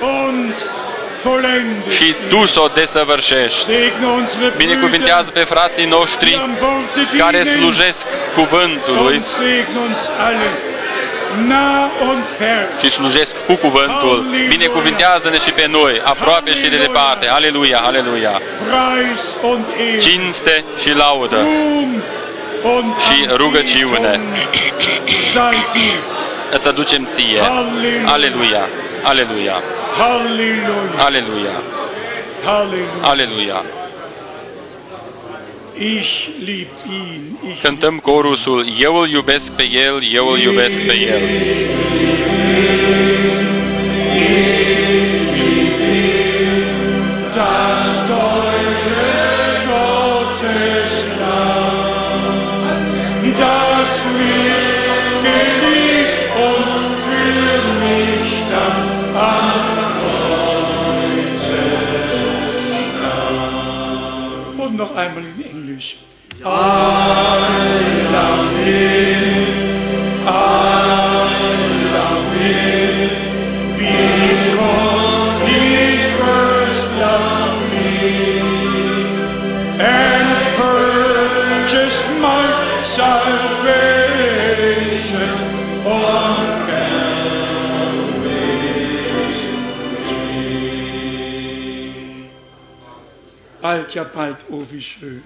și tu să o desăvârșești. Binecuvintează pe frații noștri care slujesc cuvântului și slujesc cu cuvântul. Binecuvintează-ne și pe noi, aproape și de departe. Aleluia, aleluia. Cinste și laudă și rugăciune îți aducem ție. Aleluia, aleluia, aleluia, aleluia. Cântăm corusul, eu îl iubesc pe El, eu îl iubesc pe El. Noch einmal in Englisch. I love Him, I love Him, because He first loved me and purchased my salvation on Calvary's tree. Bald, ja bald, oh wie schön.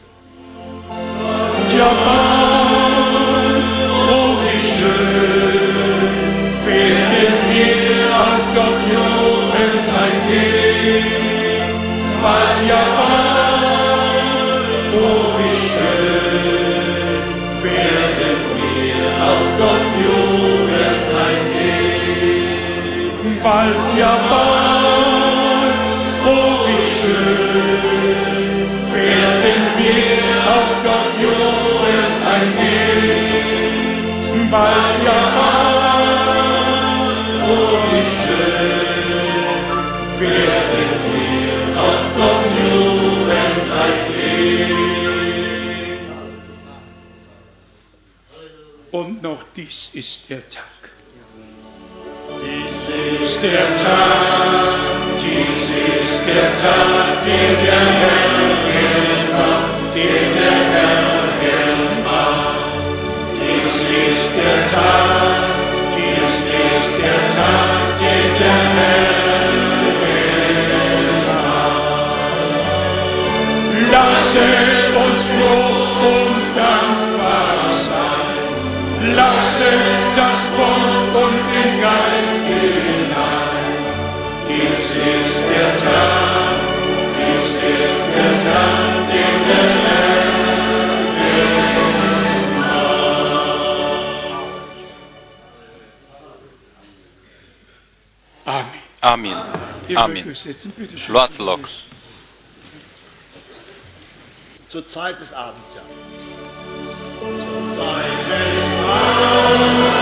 Ja bald, oh wie schön, werden wir auf Gott jubelnd eingehen. Bald, ja bald, oh wie schön, werden wir auf Gott jubelnd eingehen. Bald, ja bald, oh wie schön, werden wir auf Gott jubelnd eingehen. Bald, ja bald, oh wie schön, Doch dies ist der Tag. Dies Ist der Tag, dies ist der Tag, den der Herr gemacht, den der Herr gemacht. Dies ist der Tag, dies ist der Tag, den der Herr gemacht. Lasset uns froh und dankbar sein, lasset das Wort und den Geist hinein. Dies ist der Tag, dies ist der Tag, den der Herr gemacht. Amen. Amin. Ihr Amin. mögt euch setzen, bitte schön. Luați loc. zur Zeit des Abends, ja. Zur Zeit des Abends.